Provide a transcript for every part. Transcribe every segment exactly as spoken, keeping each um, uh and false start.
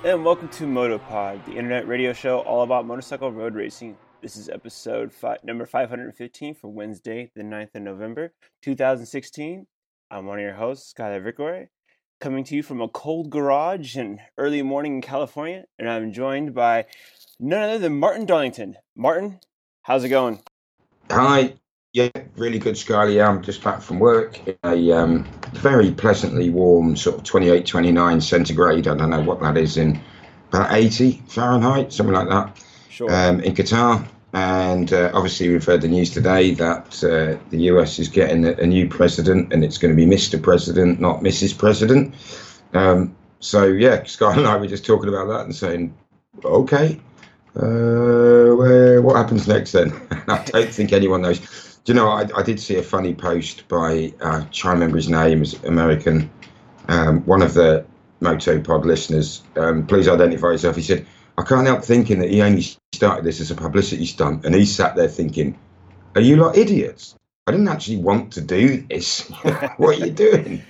And welcome to MotoPod, the internet radio show all about motorcycle road racing. This is episode five, number five hundred fifteen for Wednesday, the ninth of November, two thousand sixteen. I'm one of your hosts, Skylar Vickroy, coming to you from a cold garage and early morning in California, and I'm joined by none other than Martin Darlington. Martin, how's it going? Hi. Yeah, really good, Skylar. Yeah, I'm just back from work. A um, very pleasantly warm, sort of twenty-eight, twenty-nine centigrade. I don't know what that is in about eighty Fahrenheit, something like that. Sure. Um, in Qatar. And uh, obviously, we've heard the news today that uh, the U S is getting a, a new president, and it's going to be Mister President, not Missus President. Um, so, yeah, Skylar and I were just talking about that and saying, okay, uh, where, what happens next then? I don't think anyone knows. Do you know, I, I did see a funny post by, uh, I try to remember his name, is American, um, one of the MotoPod listeners. Um, please identify yourself. He said, I can't help thinking that he only started this as a publicity stunt. And he sat there thinking, are you like idiots? I didn't actually want to do this. What are you doing?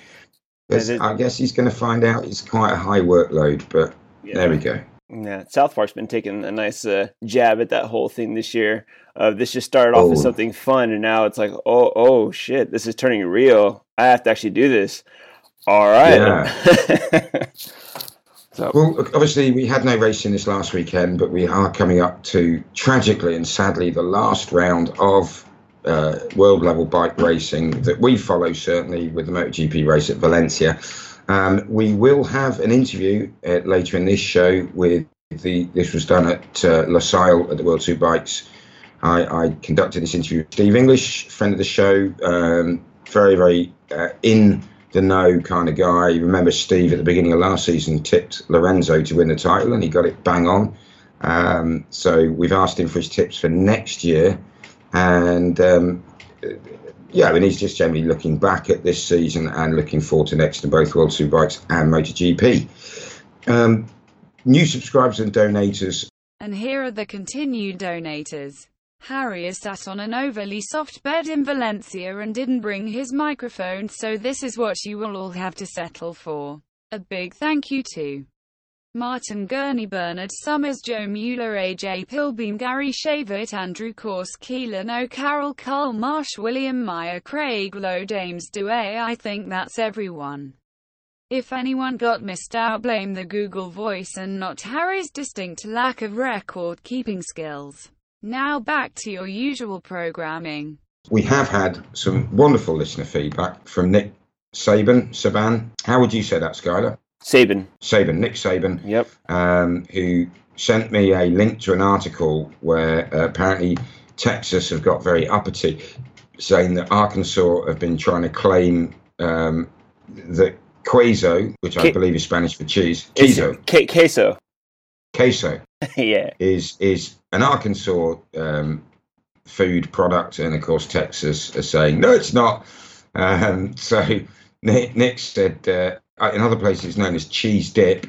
I guess he's going to find out it's quite a high workload, but yeah. There we go. Yeah, South Park's been taking a nice uh, jab at that whole thing this year. Uh, this just started off oh. as something fun, and now it's like, oh, oh, shit, this is turning real. I have to actually do this. All right. Yeah. so. Well, obviously, we had no racing this last weekend, but we are coming up to, tragically and sadly, the last round of uh, world-level bike racing that we follow, certainly, with the MotoGP race at Valencia. Um, we will have an interview uh, later in this show with the, this was done at uh, Losail at the World Superbikes. I, I conducted this interview with Steve English, friend of the show, um, very, very uh, in the know kind of guy. Remember Steve at the beginning of last season tipped Lorenzo to win the title, and he got it bang on. Um, so we've asked him for his tips for next year. And um, yeah, and he's just generally looking back at this season and looking forward to next to both World Superbikes and MotoGP. Um, new subscribers and donators. And here are the continued donators. Harry is sat on an overly soft bed in Valencia and didn't bring his microphone, so this is what you will all have to settle for. A big thank you to Martin Gurney, Bernard Summers, Joe Mueller, A J Pilbeam, Gary Shavert, Andrew Corse, Keelan O'Carroll, Carl Marsh, William Meyer, Craig Lowe, James Dewey. I think that's everyone. If anyone got missed out, blame the Google voice and not Harry's distinct lack of record-keeping skills. Now back to your usual programming. We have had some wonderful listener feedback from Nick Saban, Saban. How would you say that, Skylar? Saban. Saban, Nick Saban. Yep. Um, who sent me a link to an article where uh, apparently Texas have got very uppity, saying that Arkansas have been trying to claim um, that queso, which I K- believe is Spanish for cheese, queso. K- queso. Queso. yeah. Is is an Arkansas um, food product, and of course Texas are saying no, it's not. Um, so Nick, Nick said uh, in other places it's known as cheese dip,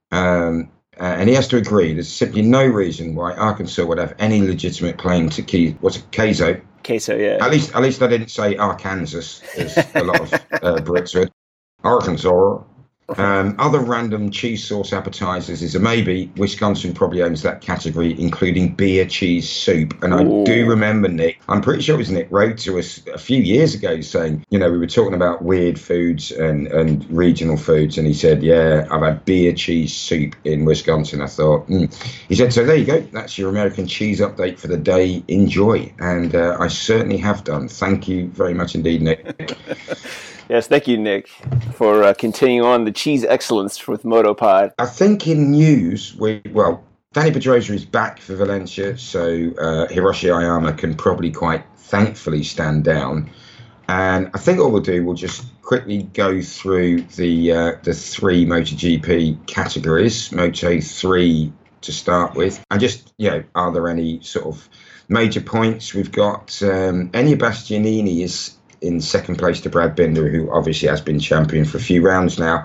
um, uh, and he has to agree. There's simply no reason why Arkansas would have any legitimate claim to key. What's it, queso? Queso, yeah. At least, at least I didn't say Arkansas, as a lot of uh, Brits would. Arkansas. Um, other random cheese sauce appetizers is a maybe. Wisconsin probably owns that category, including beer cheese soup. And I Ooh. do remember Nick, I'm pretty sure it was Nick, wrote to us a few years ago saying, you know, we were talking about weird foods and, and regional foods. And he said, yeah, I've had beer cheese soup in Wisconsin. I thought, mm. He said, so there you go. That's your American cheese update for the day. Enjoy. And uh, I certainly have done. Thank you very much indeed, Nick. Yes, thank you, Nick, for uh, continuing on the cheese excellence with MotoPod. I think in news, we well, Danny Pedrosa is back for Valencia, so uh, Hiroshi Ayama can probably quite thankfully stand down. And I think what we'll do, we'll just quickly go through the uh, the three MotoGP categories, Moto three to start with, and just, you know, are there any sort of major points? We've got um, Enea Bastianini is in second place to Brad Binder, who obviously has been champion for a few rounds now.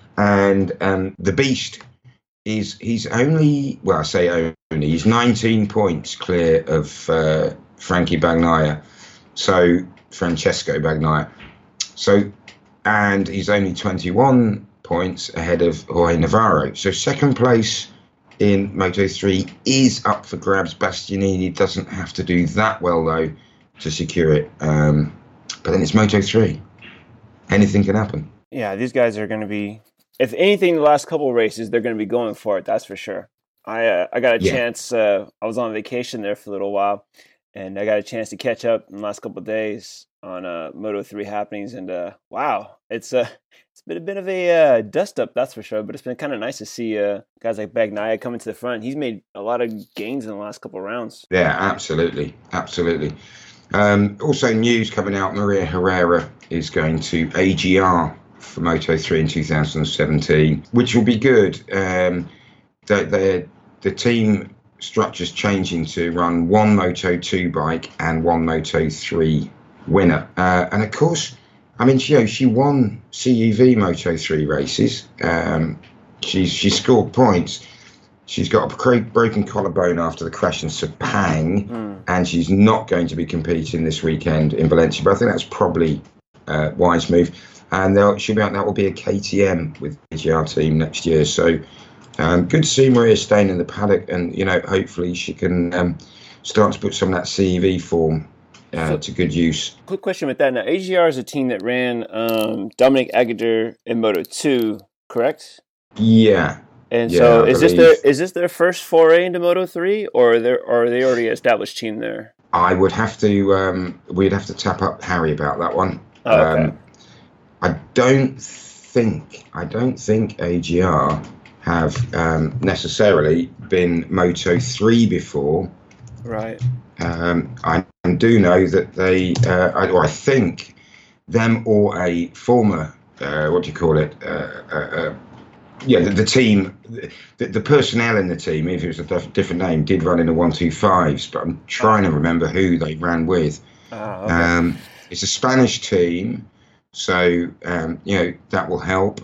And um, the Beast is, he's only, well, I say only, he's nineteen points clear of uh, Frankie Bagnaia. So, Francesco Bagnaia. So, and he's only twenty-one points ahead of Jorge Navarro. So second place in Moto three is up for grabs. Bastianini doesn't have to do that well, though, to secure it. Um, but then it's Moto three. Anything can happen. Yeah, these guys are going to be, if anything, the last couple of races, they're going to be going for it, that's for sure. I uh, I got a yeah. chance, uh, I was on vacation there for a little while, and I got a chance to catch up in the last couple of days on uh, Moto three happenings, and uh, wow, it's uh, it's been a bit of a uh, dust-up, that's for sure, but it's been kind of nice to see uh, guys like Bagnaia coming to the front. He's made a lot of gains in the last couple of rounds. Yeah, absolutely, absolutely. Um, also news coming out, Maria Herrera is going to A G R for Moto three in two thousand seventeen, which will be good. Um, the, the team structure's changing to run one Moto two bike and one Moto three winner. Uh, and of course, I mean, she, you know, she won C U V Moto three races. Um, she's she scored points. She's got a broken collarbone after the crash in Sepang, mm. and she's not going to be competing this weekend in Valencia. But I think that's probably a wise move. And she'll be out. That will be a K T M with the A G R team next year. So um, good to see Maria staying in the paddock, and you know, hopefully she can um, start to put some of that C U V form uh, so, to good use. Quick question with that. Now, A G R is a team that ran um, Dominic Aguilar in Moto two, correct? Yeah. And yeah, so, I is believe. this their is this their first foray into Moto three, or are they or are they already an established team there? I would have to. Um, we'd have to tap up Harry about that one. Oh, okay. Um, I don't think. I don't think A G R have um, necessarily been Moto three before. Right. Um, I do know that they. Uh, I, or I think them or a former. Uh, what do you call it? Uh, uh, uh, Yeah, the, the team, the, the personnel in the team, if it was a diff- different name, did run in the one two fives, but I'm trying to remember who they ran with. Oh, okay. Um, it's a Spanish team, so, um, you know, that will help.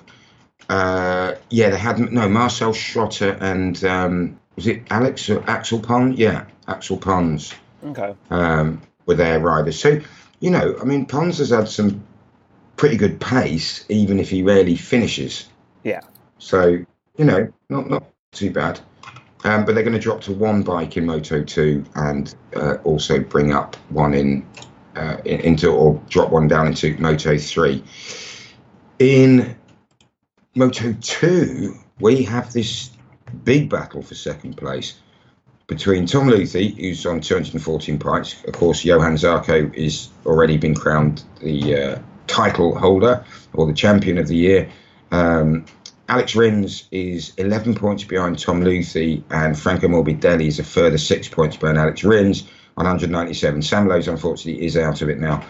Uh, yeah, they had, no, Marcel Schrotter and, um, was it Alex or Axel Pons? Yeah, Axel Pons. Okay. Um, were their riders. So, you know, I mean, Pons has had some pretty good pace, even if he rarely finishes. Yeah. So, you know, not not too bad. Um, but they're going to drop to one bike in Moto two and uh, also bring up one in, uh, in into or drop one down into Moto three. In Moto two, we have this big battle for second place between Tom Luthi, who's on two hundred fourteen points. Of course, Johan Zarco is already been crowned the uh, title holder or the champion of the year. Um, Alex Rins is eleven points behind Tom Luthi, and Franco Morbidelli is a further six points behind Alex Rins on one hundred ninety-seven. Sam Lowe's, unfortunately, is out of it now.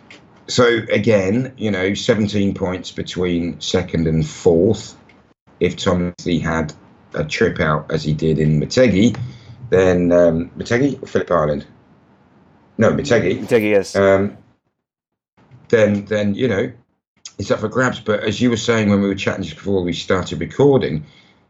So, again, you know, seventeen points between second and fourth. If Tom Luthi had a trip out as he did in Motegi, then um, Motegi or Phillip Island? No, Motegi. Motegi, yes. Um, then, then, you know, it's up for grabs. But as you were saying when we were chatting just before we started recording,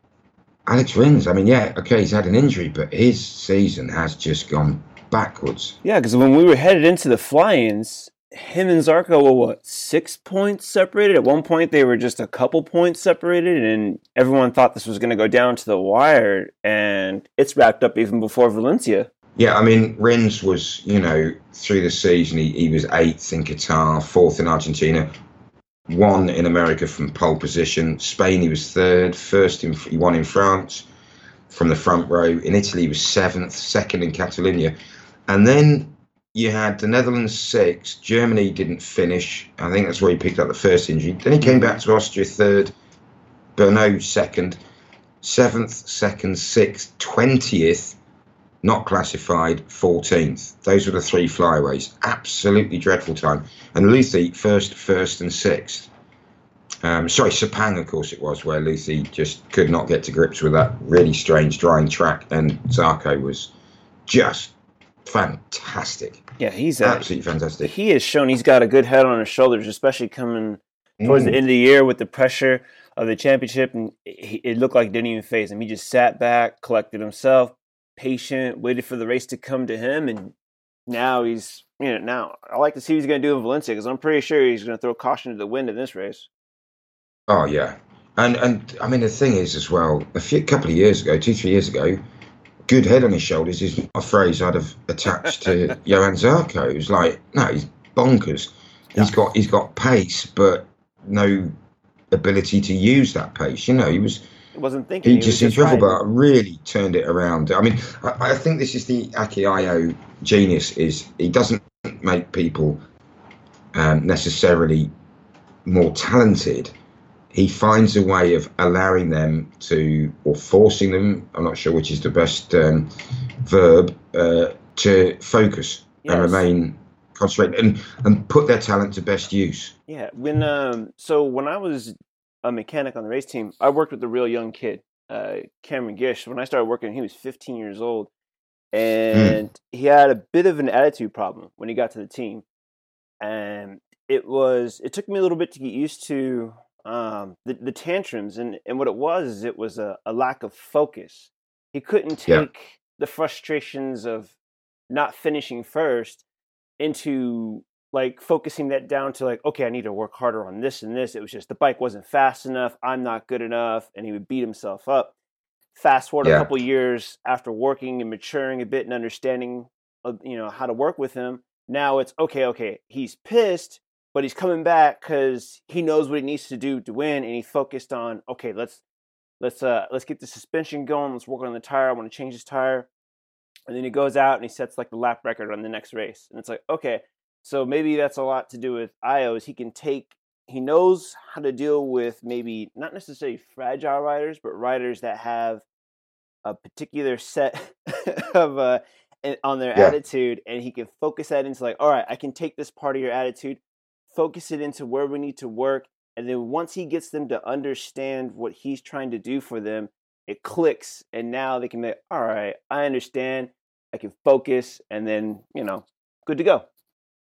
Alex Rins, I mean, yeah, okay, he's had an injury, but his season has just gone backwards. Yeah, because when we were headed into the fly-ins, him and Zarco were, what, six points separated? At one point, they were just a couple points separated, and everyone thought this was going to go down to the wire, and it's wrapped up even before Valencia. Yeah, I mean, Rins was, you know, through the season, he, he was eighth in Qatar, fourth in Argentina, one in America from pole position. Spain, he was third. First, in, he won in France from the front row. In Italy, he was seventh, second in Catalonia. And then you had the Netherlands sixth. Germany didn't finish. I think that's where he picked up the first injury. Then he came back to Austria third. Brno second. Seventh, second, sixth, twentieth. Not classified, fourteenth. Those were the three flyaways. Absolutely dreadful time. And Luthi, first, first and sixth. Um, sorry, Sepang, of course it was, where Luthi just could not get to grips with that really strange drying track. And Zarco was just fantastic. Yeah, he's absolutely uh, fantastic. He has shown he's got a good head on his shoulders, especially coming towards mm. the end of the year with the pressure of the championship. And it, it looked like it didn't even faze him. He just sat back, collected himself, patient, waited for the race to come to him, and now he's, you know, now I like to see what he's going to do in Valencia, because I'm pretty sure he's going to throw caution to the wind in this race. Oh, yeah. And and I mean the thing is as well, a few couple of years ago, two three years ago, good head on his shoulders is not a phrase I'd have attached to Johann Zarco. It was like, no, he's bonkers. Yeah. He's got he's got pace, but no ability to use that pace. You know, he was. Wasn't thinking. He, he just seemed trouble, but really turned it around. I mean, I, I think this is the Aki Ayo genius. Is he doesn't make people um, necessarily more talented. He finds a way of allowing them to, or forcing them, I'm not sure which is the best um, verb, uh, to focus yes. and remain concentrated and, and put their talent to best use. Yeah. When um, so when I was a mechanic on the race team, I worked with a real young kid, uh, Cameron Gish. When I started working, he was fifteen years old, and mm. he had a bit of an attitude problem when he got to the team. And it was, it took me a little bit to get used to um, the, the tantrums. And, and what it was, is it was a, a lack of focus. He couldn't take yeah. the frustrations of not finishing first into like focusing that down to like, okay, I need to work harder on this and this. It was just the bike wasn't fast enough. I'm not good enough. And he would beat himself up. Fast forward yeah. a couple years after working and maturing a bit and understanding, you know, how to work with him. Now it's okay, okay, he's pissed, but he's coming back because he knows what he needs to do to win, and he focused on, okay, let's let's uh let's get the suspension going, let's work on the tire, I want to change his tire. And then he goes out and he sets like the lap record on the next race. And it's like, okay, so maybe that's a lot to do with Ayo, is he can take, he knows how to deal with maybe not necessarily fragile riders, but riders that have a particular set of uh on their yeah. attitude, and he can focus that into like, all right, I can take this part of your attitude, focus it into where we need to work, and then once he gets them to understand what he's trying to do for them, it clicks, and now they can be, all right, I understand, I can focus, and then, you know, good to go.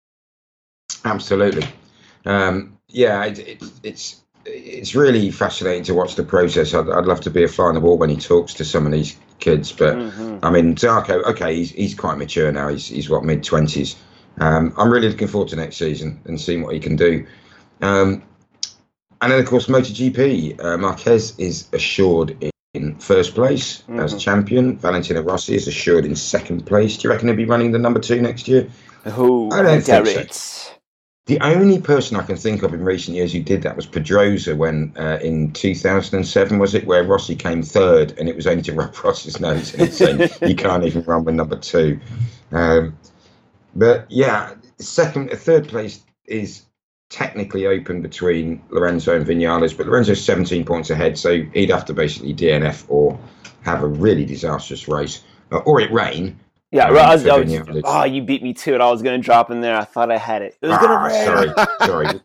Absolutely. Um, yeah, it, it, it's it's really fascinating to watch the process. I'd, I'd love to be a fly on the wall when he talks to some of these kids, but mm-hmm. I mean, Zarco, okay, he's he's quite mature now. He's he's what, mid twenties. Um, I'm really looking forward to next season and seeing what he can do. Um, and then of course, MotoGP, uh, Marquez is assured in, in first place mm-hmm. as champion. Valentino Rossi is assured in second place. Do you reckon he'll be running the number two next year? Oh, I don't think it. so. The only person I can think of in recent years who did that was Pedrosa when uh, in two thousand seven, was it, where Rossi came third and it was only to rub Rossi's nose and saying you can't even run with number two. Um, but yeah, second, third place is technically open between Lorenzo and Vinales, but Lorenzo's seventeen points ahead, so he'd have to basically D N F or have a really disastrous race, uh, or it rain. Yeah, I was, I was, oh, you beat me to it. I was going to drop in there. I thought I had it. It was ah, going to rain. Sorry, sorry.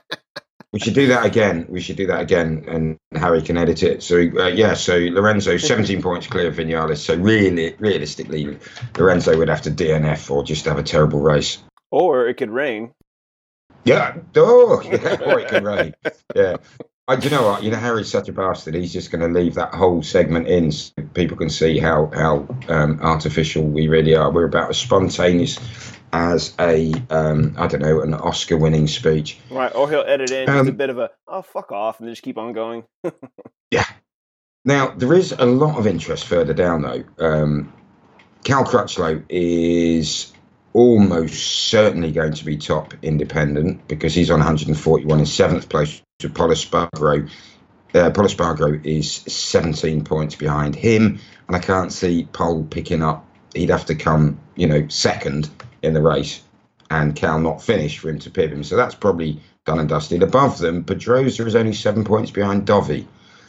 We should do that again. We should do that again, and Harry can edit it. So, uh, yeah, so Lorenzo, seventeen points clear of Vinales. So, really, realistically, Lorenzo would have to D N F or just have a terrible race. Or it could rain. Yeah. Oh, yeah. Or it could rain. Yeah. I, do you know what? You know, Harry's such a bastard. He's just going to leave that whole segment in so people can see how how um, artificial we really are. We're about as spontaneous as a, um, I don't know, an Oscar-winning speech. Right, or he'll edit in um, just a bit of a, oh, fuck off, and then just keep on going. Yeah. Now, there is a lot of interest further down, though. Um, Cal Crutchlow is almost certainly going to be top independent because he's on one hundred forty-one in seventh place. To Pol Espargaro. Uh, Pol Espargaro is seventeen points behind him, and I can't see Pol picking up. He'd have to come, you know, second in the race, and Cal not finish for him to pip him. So that's probably done and dusted. Above them, Pedrosa is only seven points behind Dovi.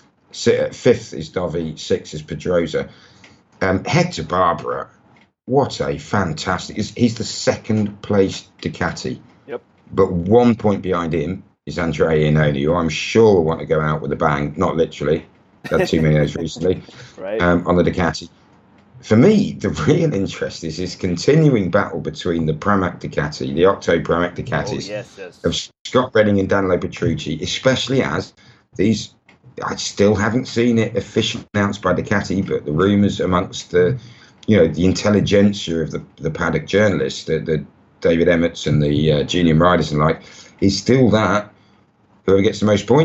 Fifth is Dovi, sixth is Pedrosa. Um, Hector Barbera, what a fantastic! He's the second place Ducati. Yep. But one point behind him is Andrea Iannone, who I'm sure will want to go out with a bang, not literally, had two millions recently, right. um, on the Ducati. For me, the real interest is this continuing battle between the Pramac Ducati, the Octo Pramac Ducatis, oh, yes, yes. of Scott Redding and Danilo Petrucci, especially as these, I still haven't seen it officially announced by Ducati, but the rumours amongst the, you know, the intelligentsia of the, the paddock journalists, the, the David Emmets and the uh, Julian Riders and like, is still that whoever gets the most points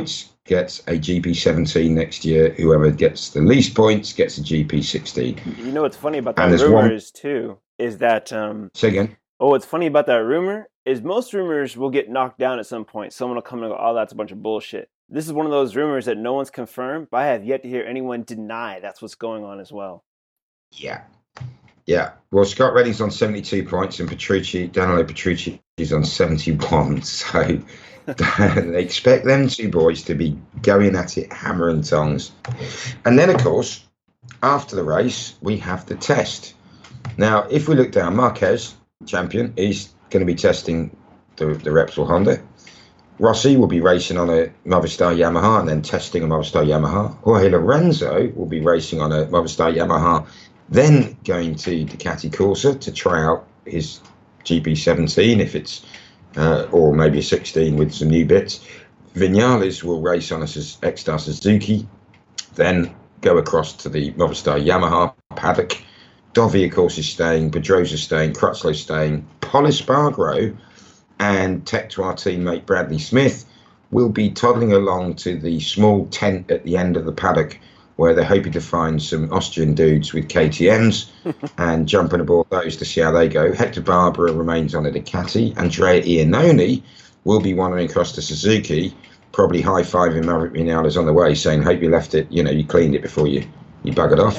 gets a G P seventeen next year. Whoever gets the least points gets a G P sixteen. You know what's funny about that rumor one... is too is that um. Say again. Oh, what's funny about that rumor is most rumors will get knocked down at some point. Someone will come and go, "Oh, that's a bunch of bullshit." This is one of those rumors that no one's confirmed, but I have yet to hear anyone deny that's what's going on as well. Yeah. Yeah. Well, Scott Redding's on seventy-two points and Petrucci, Danilo Petrucci is on seventy-one. So they expect them two boys to be going at it hammer and tongs. And then, of course, after the race, we have the test. Now, if we look down, Marquez, champion, is going to be testing the, the Repsol Honda. Rossi will be racing on a Movistar Yamaha and then testing a Movistar Yamaha. Jorge Lorenzo will be racing on a Movistar Yamaha, then going to Ducati Corsa to try out his G P seventeen, if it's, uh, or maybe a sixteen with some new bits. Vinales will race on a X-Star Suzuki, then go across to the Movistar Yamaha paddock. Dovi, of course, is staying, Pedrosa's staying, Crutchlow's staying, Pol Espargaro and Tectoir teammate Bradley Smith will be toddling along to the small tent at the end of the paddock where they're hoping to find some Austrian dudes with K T Ms and jumping aboard those to see how they go. Hector Barbera remains on a Ducati. Andrea Iannone will be wandering across to Suzuki, probably high-fiving Maverick Vinales on the way, saying, hope you left it, you know, you cleaned it before you, you buggered off.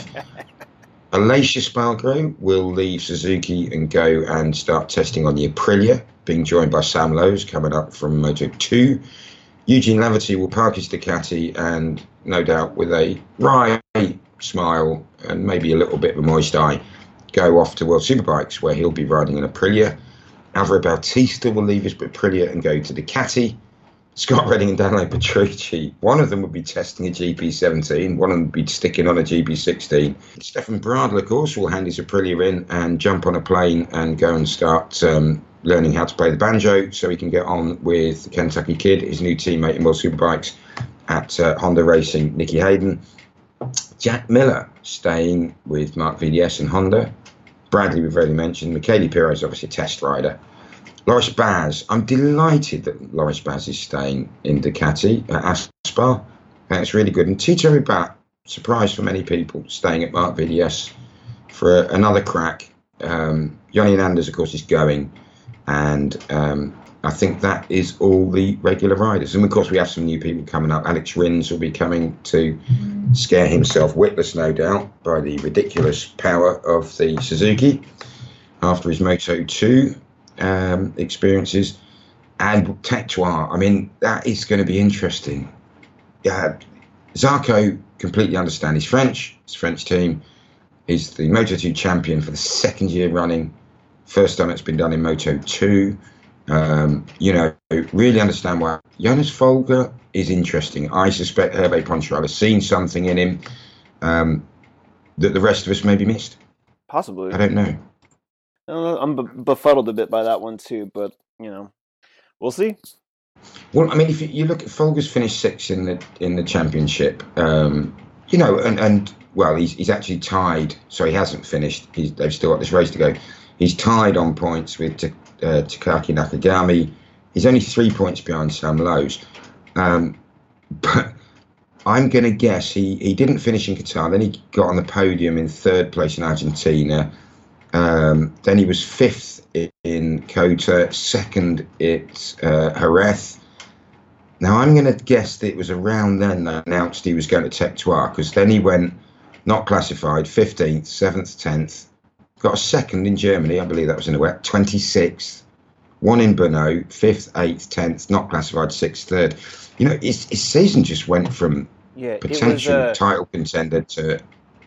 Aleix Espargaro will leave Suzuki and go and start testing on the Aprilia, being joined by Sam Lowes coming up from Moto two. Eugene Laverty will park his Ducati and, no doubt, with a wry smile and maybe a little bit of a moist eye, go off to World Superbikes, where he'll be riding an Aprilia. Alvaro Bautista will leave his Aprilia and go to Ducati. Scott Redding and Danilo Petrucci, one of them would be testing a G P seventeen, one of them would be sticking on a G P sixteen. Stefan Bradl, of course, will hand his Aprilia in and jump on a plane and go and start um, learning how to play the banjo so he can get on with the Kentucky Kid, his new teammate in World Superbikes at uh, Honda Racing, Nicky Hayden. Jack Miller staying with Mark V D S and Honda. Bradley, we've already mentioned. Michele Pirro is obviously a test rider. Loris Baz, I'm delighted that Loris Baz is staying in Ducati at Aspar. That's really good. And Tito Rabat, surprise for many people, staying at Mark V D S for a, another crack. Um, Johnny Hernandez, of course, is going. And um, I think that is all the regular riders. And, of course, we have some new people coming up. Alex Rins will be coming to scare himself witless, no doubt, by the ridiculous power of the Suzuki after his Moto two. Um, experiences. And Tectoir, I mean, that is going to be interesting. Yeah, Zarco, completely understand. He's French, it's a French team. He's the Moto two champion for the second year running. First time it's been done in Moto two. Um, you know, really understand why. Jonas Folger is interesting. I suspect Hervé Poncharal has seen something in him um, that the rest of us maybe missed. Possibly. I don't know. I'm befuddled a bit by that one too, but you know, we'll see. Well, I mean, if you look at Folger's finished sixth in the in the championship, um, you know, and, and well, he's he's actually tied. So he hasn't finished. He's, they've still got this race to go. He's tied on points with T- uh, Takaki Nakagami. He's only three points behind Sam Lowes. Um, but I'm going to guess he he didn't finish in Qatar. Then he got on the podium in third place in Argentina. Um, then he was fifth in Kota, second at uh, Jerez. Now, I'm going to guess that it was around then they announced he was going to Tectoir, because then he went not classified, fifteenth, seventh, tenth, got a second in Germany, I believe that was in the wet, twenty-sixth, one in Brno, fifth, eighth, tenth, not classified, sixth, third. You know, his, his season just went from yeah, potential it was, uh, title contender to...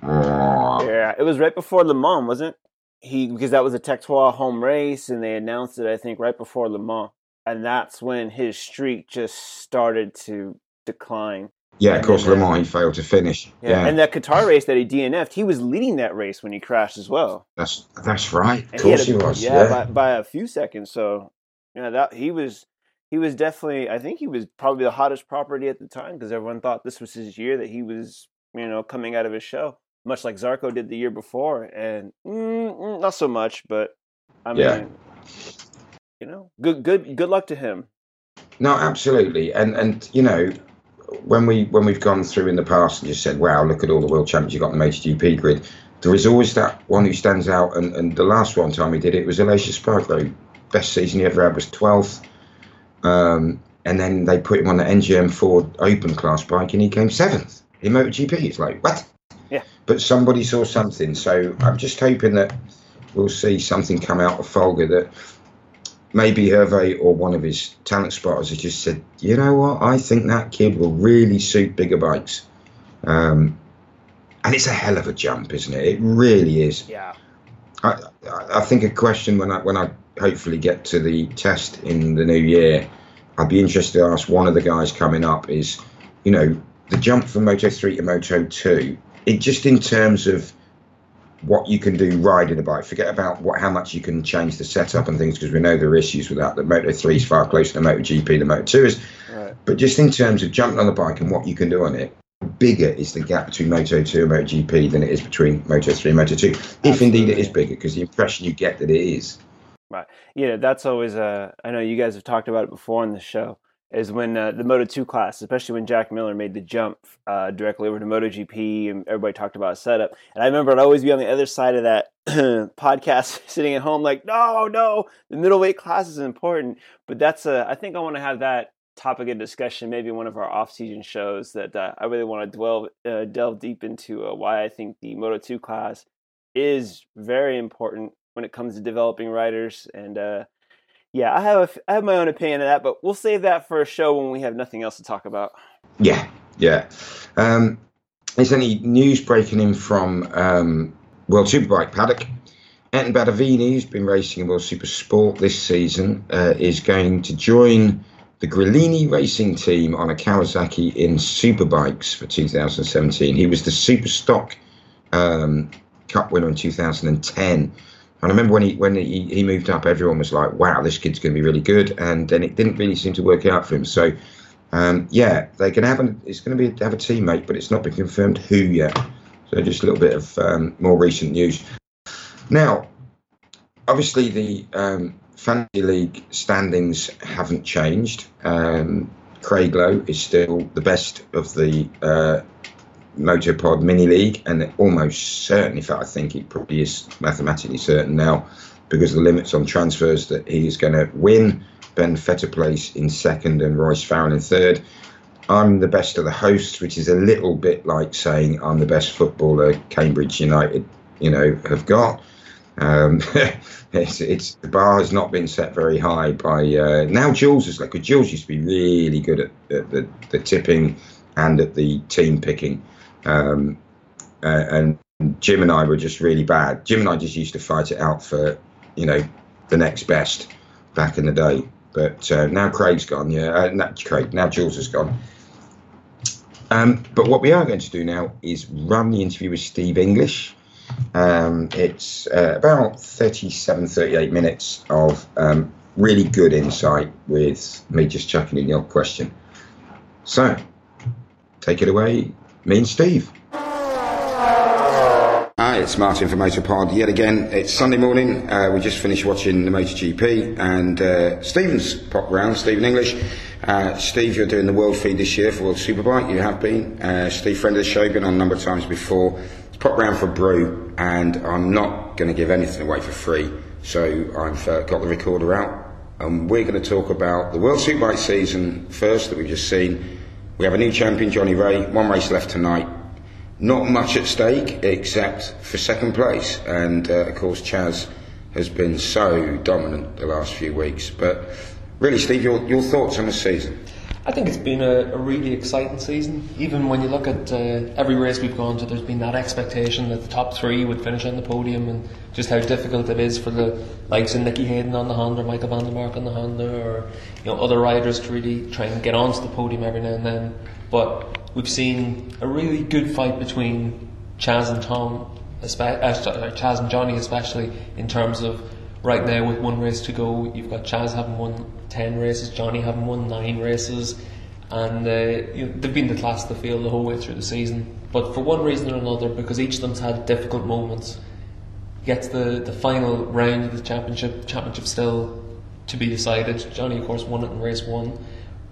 Uh, yeah, it was right before Le Mans, wasn't it? He because that was a Tectoir home race, and they announced it, I think, right before Le Mans, and that's when his streak just started to decline. Yeah, of course, Le Mans he failed to finish. Yeah. yeah, and that Qatar race that he D N F'd, he was leading that race when he crashed as well. That's that's right. Of and course he, he, a, was. Yeah, yeah. By, by a few seconds. So, you know, that he was he was definitely. I think he was probably the hottest property at the time because everyone thought this was his year, that he was, you know, coming out of his shell. Much like Zarco did the year before, and mm, not so much, but I mean, yeah. you know, good, good, good luck to him. No, absolutely, and and you know, when we when we've gone through in the past and just said, "Wow, look at all the world champions you got in the MotoGP grid," there is always that one who stands out. And, and the last one time he did it was Aleix Espargaro. Best season he ever had was twelfth. Um, and then they put him on the N G M Ford Open class bike, and he came seventh in MotoGP. It's like, what? Yeah. But somebody saw something, so I'm just hoping that we'll see something come out of Folger that maybe Hervé or one of his talent spotters has just said, you know what, I think that kid will really suit bigger bikes. Um, and it's a hell of a jump, isn't it? It really is. Yeah. I, I think a question when I when I hopefully get to the test in the new year, I'd be interested to ask one of the guys coming up is, you know, the jump from Moto three to Moto two, it just in terms of what you can do riding a bike. Forget about what how much you can change the setup and things, because we know there are issues with that. That Moto three is far closer to MotoGP than Moto two is. Right. But just in terms of jumping on the bike and what you can do on it, bigger is the gap between Moto two and MotoGP than it is between Moto three and Moto two. Absolutely. If indeed it is bigger, because the impression you get that it is. Right. Yeah, that's always, uh, I know you guys have talked about it before on the show, is when uh, the Moto two class, especially when Jack Miller made the jump uh, directly over to MotoGP, and everybody talked about setup. And I remember I'd always be on the other side of that podcast sitting at home like, no, no, the middleweight class is important. But that's, uh, I think I want to have that topic of discussion, maybe one of our off-season shows, that uh, I really want to dwell, uh, delve deep into uh, why I think the Moto two class is very important when it comes to developing riders. And uh, yeah, I have a, I have my own opinion of that, but we'll save that for a show when we have nothing else to talk about. Yeah, yeah. Um, there's any news breaking in from um, World Superbike paddock. Anton Badavini, who's been racing in World Super Sport this season, uh, is going to join the Grillini racing team on a Kawasaki in Superbikes for two thousand seventeen. He was the Super Stock um, Cup winner in two thousand ten. And I remember when he when he, he moved up, everyone was like, wow, this kid's going to be really good. And then it didn't really seem to work out for him. So, um, yeah, they can have a, it's going to be have a teammate, but it's not been confirmed who yet. So just a little bit of um, more recent news. Now, obviously the um, Fantasy League standings haven't changed. Um, Craig Lowe is still the best of the uh, Motopod Mini League, and almost certain, in fact I think it probably is mathematically certain now, because of the limits on transfers, that he is going to win. Ben Vetter place in second and Royce Farren in third. I'm the best of the hosts, which is a little bit like saying I'm the best footballer Cambridge United, you know, have got. Um, it's, it's the bar has not been set very high by uh, now. Jules is like, Jules used to be really good at, at the, the tipping and at the team picking. Um, uh, and Jim and I were just really bad. Jim and I just used to fight it out for, you know, the next best back in the day. But uh, now Craig's gone, yeah, uh, not Craig, now Jules has gone. Um, but what we are going to do now is run the interview with Steve English. Um, it's uh, about thirty-seven, thirty-eight minutes of um, really good insight with me just chucking in the odd question. So, take it away, me and Steve. Hi, it's Martin from Motopod yet again. It's Sunday morning. Uh, we just finished watching the MotoGP, and uh, Stephen's popped round, Stephen English. Uh, Steve, you're doing the World Feed this year for World Superbike. You have been. Uh, Steve, friend of the show, been on a number of times before. He's popped round for a brew, and I'm not going to give anything away for free. So I've uh, got the recorder out, and we're going to talk about the World Superbike season first that we've just seen. We have a new champion, Johnny Ray. One race left tonight. Not much at stake except for second place, and uh, of course Chaz has been so dominant the last few weeks. But really, Steve, your, your thoughts on the season? I think it's been a, a really exciting season. Even when you look at uh, every race we've gone to, there's been that expectation that the top three would finish on the podium, and just how difficult it is for the likes of Nicky Hayden on the Honda, Michael van der Mark on the Honda, or you know other riders to really try and get onto the podium every now and then. But we've seen a really good fight between Chaz and Tom, uh, Chaz and Johnny especially, in terms of right now with one race to go, you've got Chaz having won ten races, Johnny having won nine races, and uh, you know, they've been the class of the field the whole way through the season. But for one reason or another, because each of them's had difficult moments, gets the, the final round of the championship, championship still to be decided. Johnny, of course, won it in race one.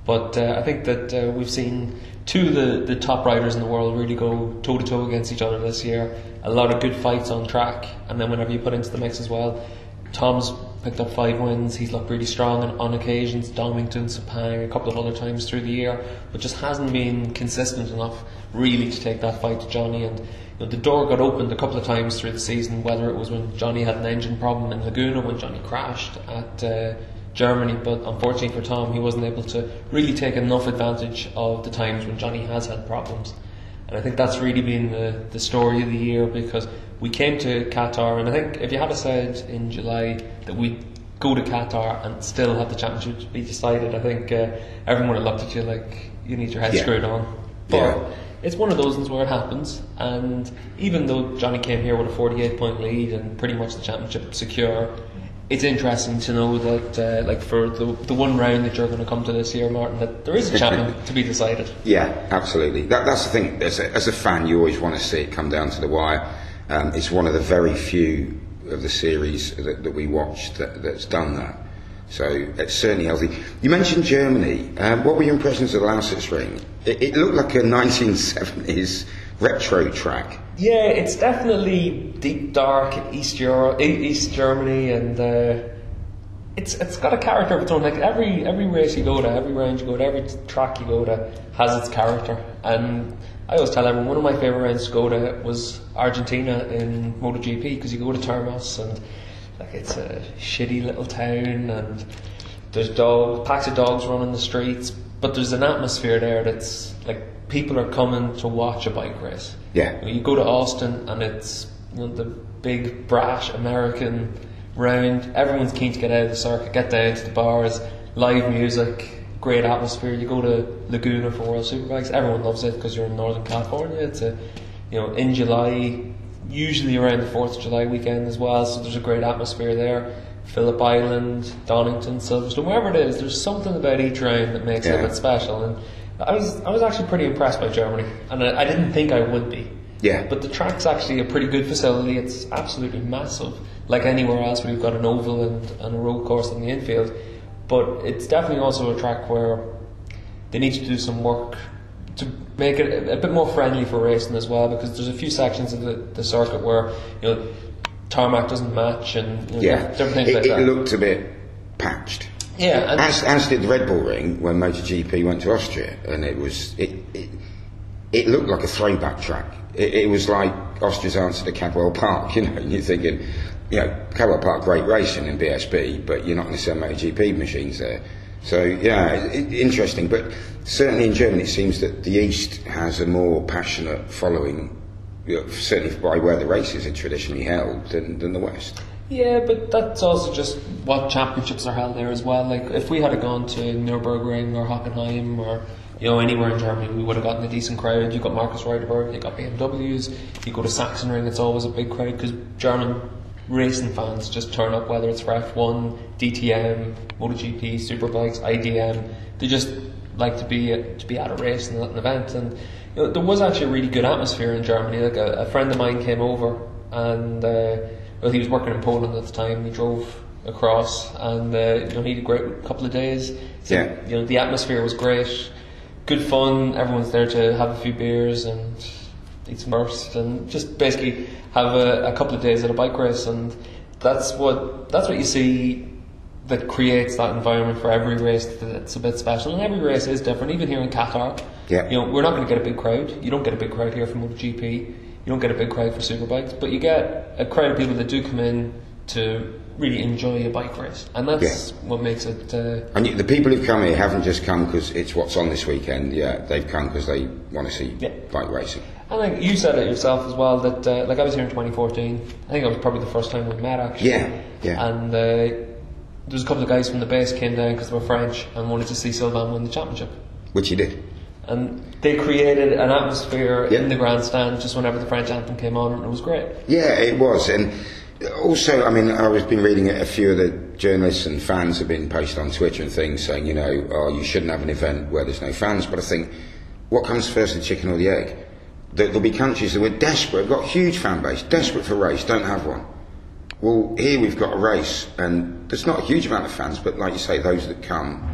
But uh, I think that uh, we've seen two of the, the top riders in the world really go toe to toe against each other this year. A lot of good fights on track, and then whenever you put into the mix as well, Tom's picked up five wins. He's looked really strong on, on occasions, Donington, Sepang, a couple of other times through the year, but just hasn't been consistent enough really to take that fight to Johnny. And you know, the door got opened a couple of times through the season, whether it was when Johnny had an engine problem in Laguna, when Johnny crashed at uh, Germany, but unfortunately for Tom, he wasn't able to really take enough advantage of the times when Johnny has had problems. And I think that's really been the, the story of the year, because we came to Qatar, and I think if you had said in July that we'd go to Qatar and still have the championship to be decided, I think uh, everyone would have looked at you like you need your head yeah. screwed on. But yeah. it's one of those ones where it happens, and even though Johnny came here with a forty-eight point lead and pretty much the championship secure, it's interesting to know that, uh, like for the the one round that you're going to come to this year, Martin, that there is a champion to be decided. Yeah, absolutely. That, that's the thing. As a, as a fan, you always want to see it come down to the wire. Um, it's one of the very few of the series that, that we watched that, that's done that. So it's certainly healthy. You mentioned Germany. Um, what were your impressions of the Lausitz Ring? It, it looked like a nineteen seventies retro track. Yeah, it's definitely deep, dark East Europe, East Germany, and uh, it's it's got a character of its own. Like every every race you go to, every round you go to, every track you go to has its character. And I always tell everyone, one of my favourite rounds to go to was Argentina in MotoGP, because you go to Termos and like it's a shitty little town, and there's dog packs of dogs running the streets, but there's an atmosphere there that's like people are coming to watch a bike race. Yeah. You go to Austin and it's, you know, the big brash American round. Everyone's keen to get out of the circuit, get down to the bars, live music, great atmosphere. You go to Laguna for World Superbikes. Everyone loves it because you're in Northern California. It's a, you know, in July, usually around the fourth of July weekend as well. So there's a great atmosphere there. Phillip Island, Donington, Silverstone, wherever it is, there's something about each round that makes yeah. it a bit special. And I was I was actually pretty impressed by Germany, and I, I didn't think I would be. Yeah. But the track's actually a pretty good facility. It's absolutely massive, like anywhere else where you've got an oval and, and a road course on the infield. But it's definitely also a track where they need to do some work to make it a, a bit more friendly for racing as well, because there's a few sections of the, the circuit where, you know, tarmac doesn't match, and you know, yeah. different things it, like it that. It looked a bit patched. Yeah, and as, as did the Red Bull Ring when MotoGP went to Austria, and it was it it, it looked like a throwback track. It, it was like Austria's answer to Cadwell Park, you know. And you're thinking, you know, Cadwell Park, great racing in B S B, but you're not going to send MotoGP machines there. So yeah, it, it, interesting. But certainly in Germany, it seems that the East has a more passionate following, you know, certainly by where the races are traditionally held, than, than the West. Yeah, but that's also just what championships are held there as well. Like if we had gone to Nürburgring or Hockenheim or, you know, anywhere in Germany, we would have gotten a decent crowd. You got Markus Reuterberg, you got B M Ws. You go to Sachsenring, it's always a big crowd because German racing fans just turn up, whether it's for F one, D T M, MotoGP, Superbikes, I D M. They just like to be to be at a race and at an event. And you know, there was actually a really good atmosphere in Germany. Like a, a friend of mine came over and. Uh, Well, he was working in Poland at the time. He drove across, and uh, you know, he had a great couple of days. So, yeah. You know, the atmosphere was great, good fun. Everyone's there to have a few beers and eat some burst, and just basically have a, a couple of days at a bike race. And that's what that's what you see that creates that environment for every race that's a bit special. And every race is different. Even here in Qatar, yeah. you know, we're not going to get a big crowd. You don't get a big crowd here for MotoGP. You don't get a big crowd for Superbikes, but you get a crowd of people that do come in to really enjoy a bike race, and that's yeah. what makes it. Uh, and the people who've come here haven't just come because it's what's on this weekend. Yeah, they've come because they want to see yeah. bike racing. I think you said it yourself as well that, uh, like, I was here in twenty fourteen. I think it was probably the first time we met actually. Yeah, yeah. And uh, there was a couple of guys from the base came down because they were French and wanted to see Sylvain win the championship, which he did. And they created an atmosphere yep. in the grandstand just whenever the French anthem came on, and it was great. Yeah, it was. And also, I mean, I've been reading a few of the journalists and fans have been posted on Twitter and things saying, you know, oh, you shouldn't have an event where there's no fans. But I think, what comes first, the chicken or the egg? There'll be countries that were desperate, got a huge fan base, desperate for a race, don't have one. Well, here we've got a race, and there's not a huge amount of fans, but like you say, those that come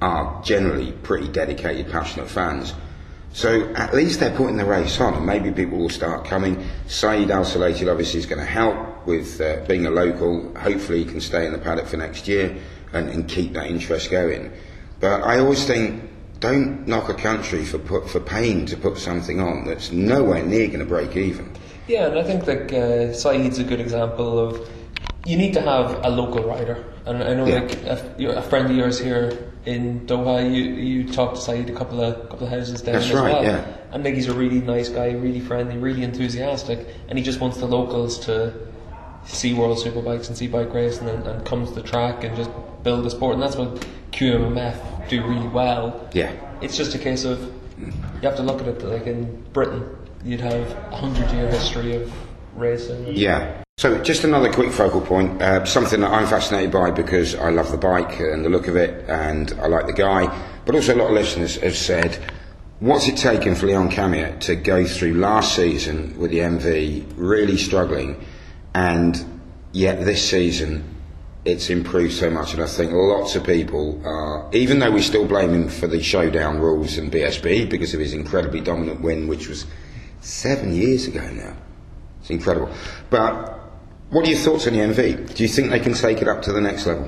are generally pretty dedicated, passionate fans. So at least they're putting the race on, and maybe people will start coming. Saeed Al Sulaytil obviously is going to help with uh, being a local. Hopefully he can stay in the paddock for next year and, and keep that interest going. But I always think, don't knock a country for put, for paying to put something on that's nowhere near going to break even. Yeah, and I think like uh, Saeed's a good example of, you need to have a local rider. And I know, yeah. like a, a friend of yours here in Doha, you you talked to Saeed a couple of couple of houses down That's as right, well. Yeah. And like he's a really nice guy, really friendly, really enthusiastic, and he just wants the locals to see World Superbikes and see bike racing and, and come to the track and just build the sport. And that's what Q M M F do really well. Yeah. It's just a case of, you have to look at it like in Britain, you'd have a hundred year history of racing. Yeah. So just another quick focal point, uh, something that I'm fascinated by because I love the bike and the look of it and I like the guy, but also a lot of listeners have said, what's it taken for Leon Camier to go through last season with the M V really struggling, and yet this season it's improved so much? And I think lots of people are, even though we still blame him for the showdown rules and B S B because of his incredibly dominant win, which was seven years ago now. It's incredible. But what are your thoughts on the M V? Do you think they can take it up to the next level?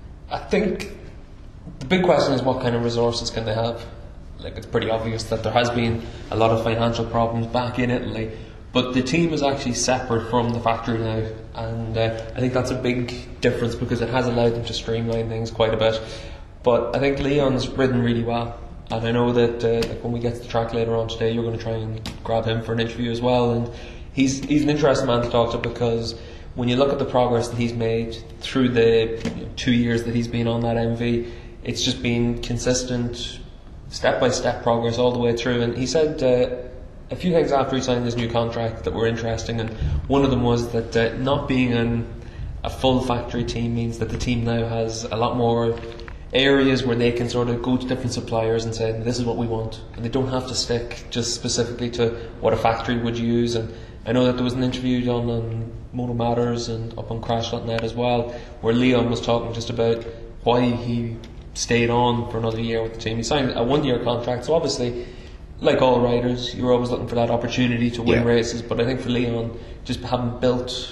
I think the big question is, what kind of resources can they have? Like, it's pretty obvious that there has been a lot of financial problems back in Italy, but the team is actually separate from the factory now, and uh, I think that's a big difference because it has allowed them to streamline things quite a bit. But I think Leon's ridden really well, and I know that uh, like when we get to the track later on today, you're going to try and grab him for an interview as well, and he's he's an interesting man to talk to because when you look at the progress that he's made through the you know, two years that he's been on that M V, it's just been consistent, step-by-step progress all the way through. And he said uh, a few things after he signed his new contract that were interesting, and one of them was that uh, not being in a full factory team means that the team now has a lot more areas where they can sort of go to different suppliers and say, this is what we want, and they don't have to stick just specifically to what a factory would use. And I know that there was an interview done on Moto Matters and up on Crash dot net as well, where Leon was talking just about why he stayed on for another year with the team. He signed a one year contract, so obviously, like all riders, you're always looking for that opportunity to win yeah. races, but I think for Leon, just having built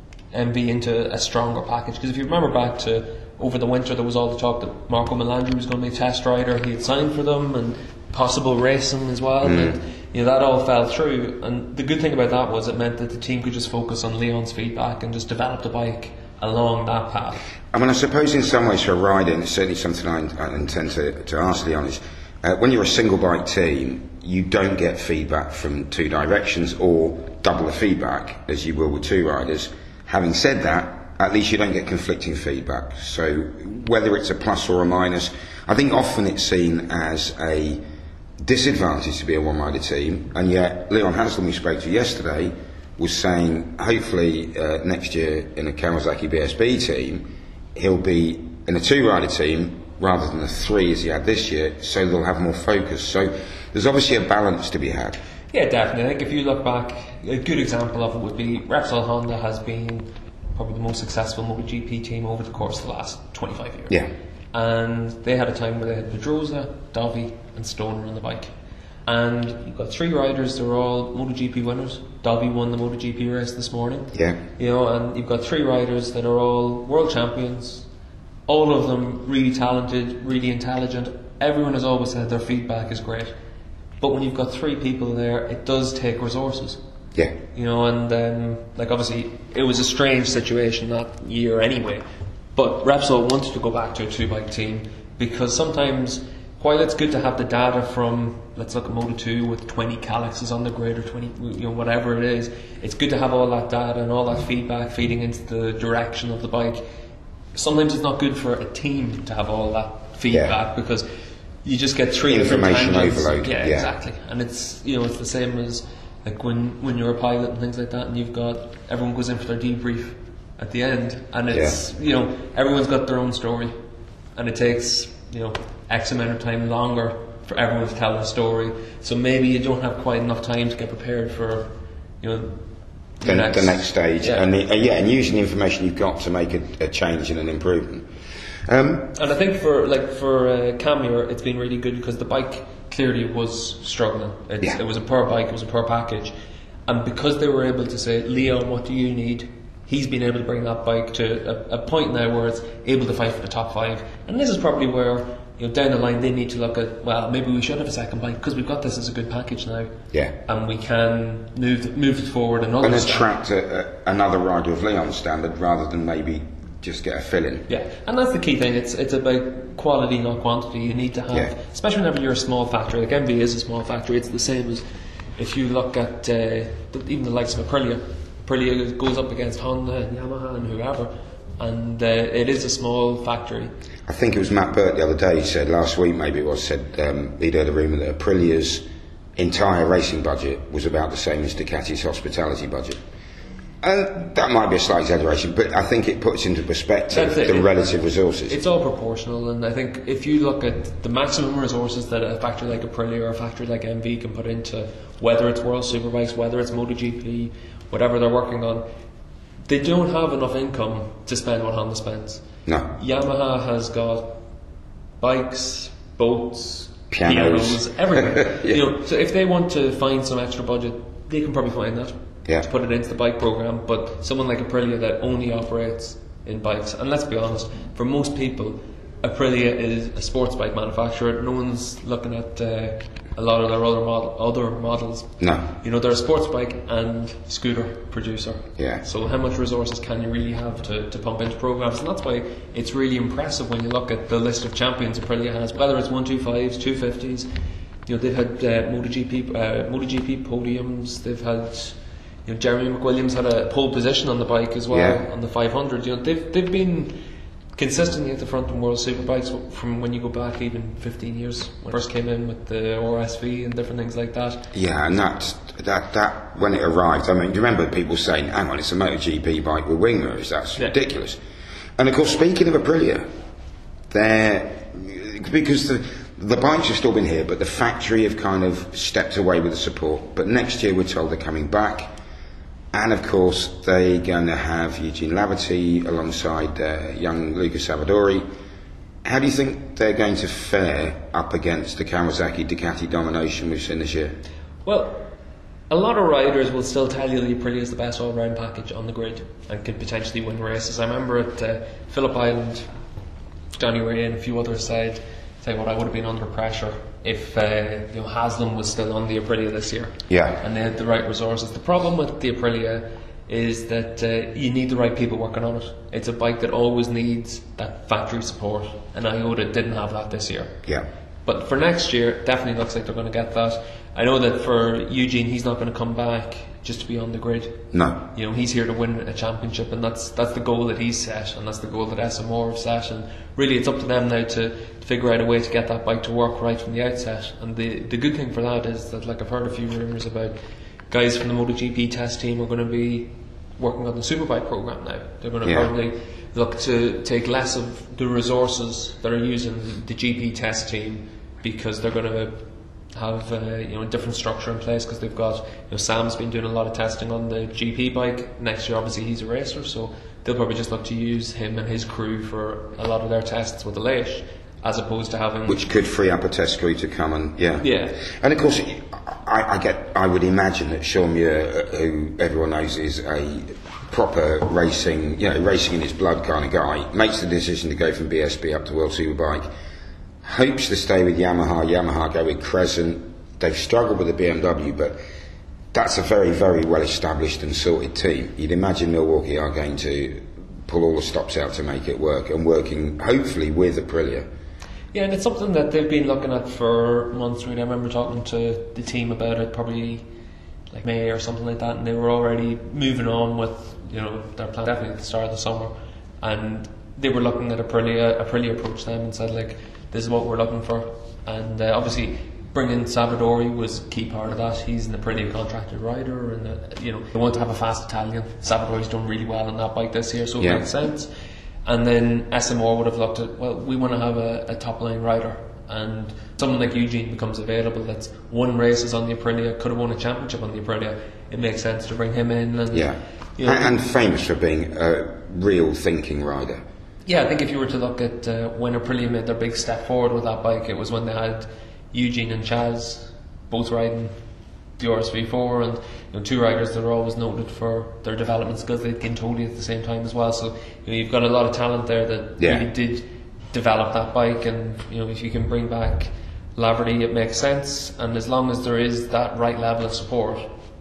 M V into a stronger package, because if you remember back to over the winter, there was all the talk that Marco Melandri was going to be a test rider. He had signed for them and possible racing as well, mm. and you know that all fell through. And the good thing about that was it meant that the team could just focus on Leon's feedback and just develop the bike along that path. I mean, I suppose in some ways for a rider, and it's certainly something I, I intend to, to ask Leon, is uh, when you're a single bike team, you don't get feedback from two directions or double the feedback as you will with two riders. Having said that, at least you don't get conflicting feedback. So whether it's a plus or a minus, I think often it's seen as a disadvantage to be a one-rider team, and yet Leon Haslam, we spoke to yesterday, was saying hopefully uh, next year in a Kawasaki B S B team he'll be in a two-rider team rather than the three as he had this year, so they'll have more focus. So there's obviously a balance to be had. Yeah, definitely. I think if you look back, a good example of it would be Repsol Honda has been probably the most successful MotoGP team over the course of the last twenty-five years. Yeah. And they had a time where they had Pedrosa, Dovi and Stoner on the bike. And you've got three riders, they're all MotoGP winners. Dovi won the MotoGP race this morning. Yeah. You know, and you've got three riders that are all world champions, all of them really talented, really intelligent. Everyone has always said their feedback is great. But when you've got three people there, it does take resources. Yeah. You know, and um, like obviously it was a strange situation that year anyway, but Repsol wanted to go back to a two bike team because sometimes while it's good to have the data from, let's look at Moto two with twenty Calixes on the grid or twenty, you know, whatever it is, it's good to have all that data and all that feedback feeding into the direction of the bike. Sometimes it's not good for a team to have all that feedback yeah. because you just get three information different tangents. overload. Yeah, yeah, exactly. And it's, you know, it's the same as like when, when you're a pilot and things like that, and you've got everyone goes in for their debrief at the end, and it's yeah. you know, everyone's got their own story, and it takes, you know, X amount of time longer for everyone to tell their story. So maybe you don't have quite enough time to get prepared for, you know, the, next. the next stage, yeah. and the, uh, yeah, and using the information you've got to make a, a change and an improvement. Um, and I think for like for uh, Camure, it's been really good because the bike clearly was struggling. It's, yeah. It was a poor bike, it was a poor package, and because they were able to say, Leon, what do you need? He's been able to bring that bike to a, a point now where it's able to fight for the top five, and this is probably where, you know, down the line they need to look at, well, maybe we should have a second bike because we've got this as a good package now. Yeah. And we can move move it forward another and step. attract a, a, another rider of Leon's standard rather than maybe just get a fill in. Yeah, and that's the key thing. It's it's about quality, not quantity. You need to have, yeah. especially whenever you're a small factory. Like M V is a small factory. It's the same as if you look at uh, even the likes of Aprilia. Aprilia goes up against Honda and Yamaha and whoever, and uh, it is a small factory. I think it was Matt Burt the other day said, last week maybe it was, said um, he'd heard a rumour that Aprilia's entire racing budget was about the same as Ducati's hospitality budget. And that might be a slight exaggeration, but I think it puts into perspective the it. relative resources. It's all proportional, and I think if you look at the maximum resources that a factory like Aprilia or a factory like M V can put into, whether it's World Superbikes, whether it's MotoGP, whatever they're working on, they don't have enough income to spend what Honda spends. No. Yamaha has got bikes, boats, pianos, pianos everything. yeah. You know, so if they want to find some extra budget, they can probably find that. Yeah. To put it into the bike program. But someone like Aprilia that only operates in bikes, and let's be honest, for most people, Aprilia is a sports bike manufacturer. No one's looking at uh, a lot of their other model, other models. No. You know, they're a sports bike and scooter producer. Yeah. So how much resources can you really have to, to pump into programs? And that's why it's really impressive when you look at the list of champions Aprilia has, whether it's one twenty-fives, two fifties. You know, they've had uh, MotoGP, uh, MotoGP podiums. They've had, you know, Jeremy McWilliams had a pole position on the bike as well, yeah. on the five hundred. You know, they've they've been consistently at the front in World Superbikes from when you go back even fifteen years when it first came in with the R S V and different things like that. Yeah, and that that that when it arrived, I mean, do you remember people saying, "Hang on, it's a MotoGP bike with wing mirrors? That's yeah. ridiculous." And of course, speaking of Aprilia, they're because the the bikes have still been here, but the factory have kind of stepped away with the support. But next year, we're told they're coming back. And of course, they're going to have Eugene Laverty alongside uh, young Luca Savadori. How do you think they're going to fare up against the Kawasaki Ducati domination we've seen this year? Well, a lot of riders will still tell you that Aprilia is the best all-round package on the grid and could potentially win races. I remember at uh, Phillip Island, Johnny Ray and a few others said, say what I would have been under pressure if uh, you know, Haslam was still on the Aprilia this year. Yeah. And they had the right resources. The problem with the Aprilia is that uh, you need the right people working on it. It's a bike that always needs that factory support, and Iota didn't have that this year. Yeah. But for next year, it definitely looks like they're going to get that. I know that for Eugene, he's not going to come back just to be on the grid. No. You know, he's here to win a championship, and that's that's the goal that he's set, and that's the goal that S M R have set. And really, it's up to them now to, to figure out a way to get that bike to work right from the outset. And the the good thing for that is that, like, I've heard a few rumours about guys from the MotoGP test team are going to be working on the Superbike program now. They're going to yeah. probably look to take less of the resources that are using the G P test team, because they're going to have uh, you know a different structure in place, because they've got, you know, Sam's been doing a lot of testing on the G P bike. Next year obviously he's a racer, so they'll probably just look to use him and his crew for a lot of their tests with the Leish, as opposed to having, which could free up a test crew to come and yeah yeah and of course I, I get I would imagine that Sean Muir, who everyone knows is a proper racing you know racing in his blood kind of guy, makes the decision to go from B S B up to World Superbike, hopes to stay with Yamaha. Yamaha go with Crescent. They've struggled with the B M W, but that's a very, very well established and sorted team. You'd imagine Milwaukee are going to pull all the stops out to make it work, and working hopefully with Aprilia. Yeah, and it's something that they've been looking at for months really. I remember talking to the team about it probably like May or something like that, and they were already moving on with, you know, their plan definitely at the start of the summer, and they were looking at Aprilia. Aprilia approached them and said, like, this is what we're looking for. And uh, obviously bringing Savadori was a key part of that. He's an Aprilia contracted rider, and uh, you know, they want to have a fast Italian. Savadori's done really well on that bike this year, so it yeah. makes sense. And then S M R would have looked at, well, we want to have a, a top line rider, and someone like Eugene becomes available that's won races on the Aprilia, could have won a championship on the Aprilia, it makes sense to bring him in. And, yeah, you know, and, and famous for being a real thinking rider. Yeah, I think if you were to look at uh, when Aprilia made their big step forward with that bike, it was when they had Eugene and Chaz both riding the R S V four, and you know, two riders that are always noted for their development skills. They came totally at the same time as well, so you know, you've got a lot of talent there that yeah. really did develop that bike. And you know, if you can bring back Laverty, it makes sense, and as long as there is that right level of support,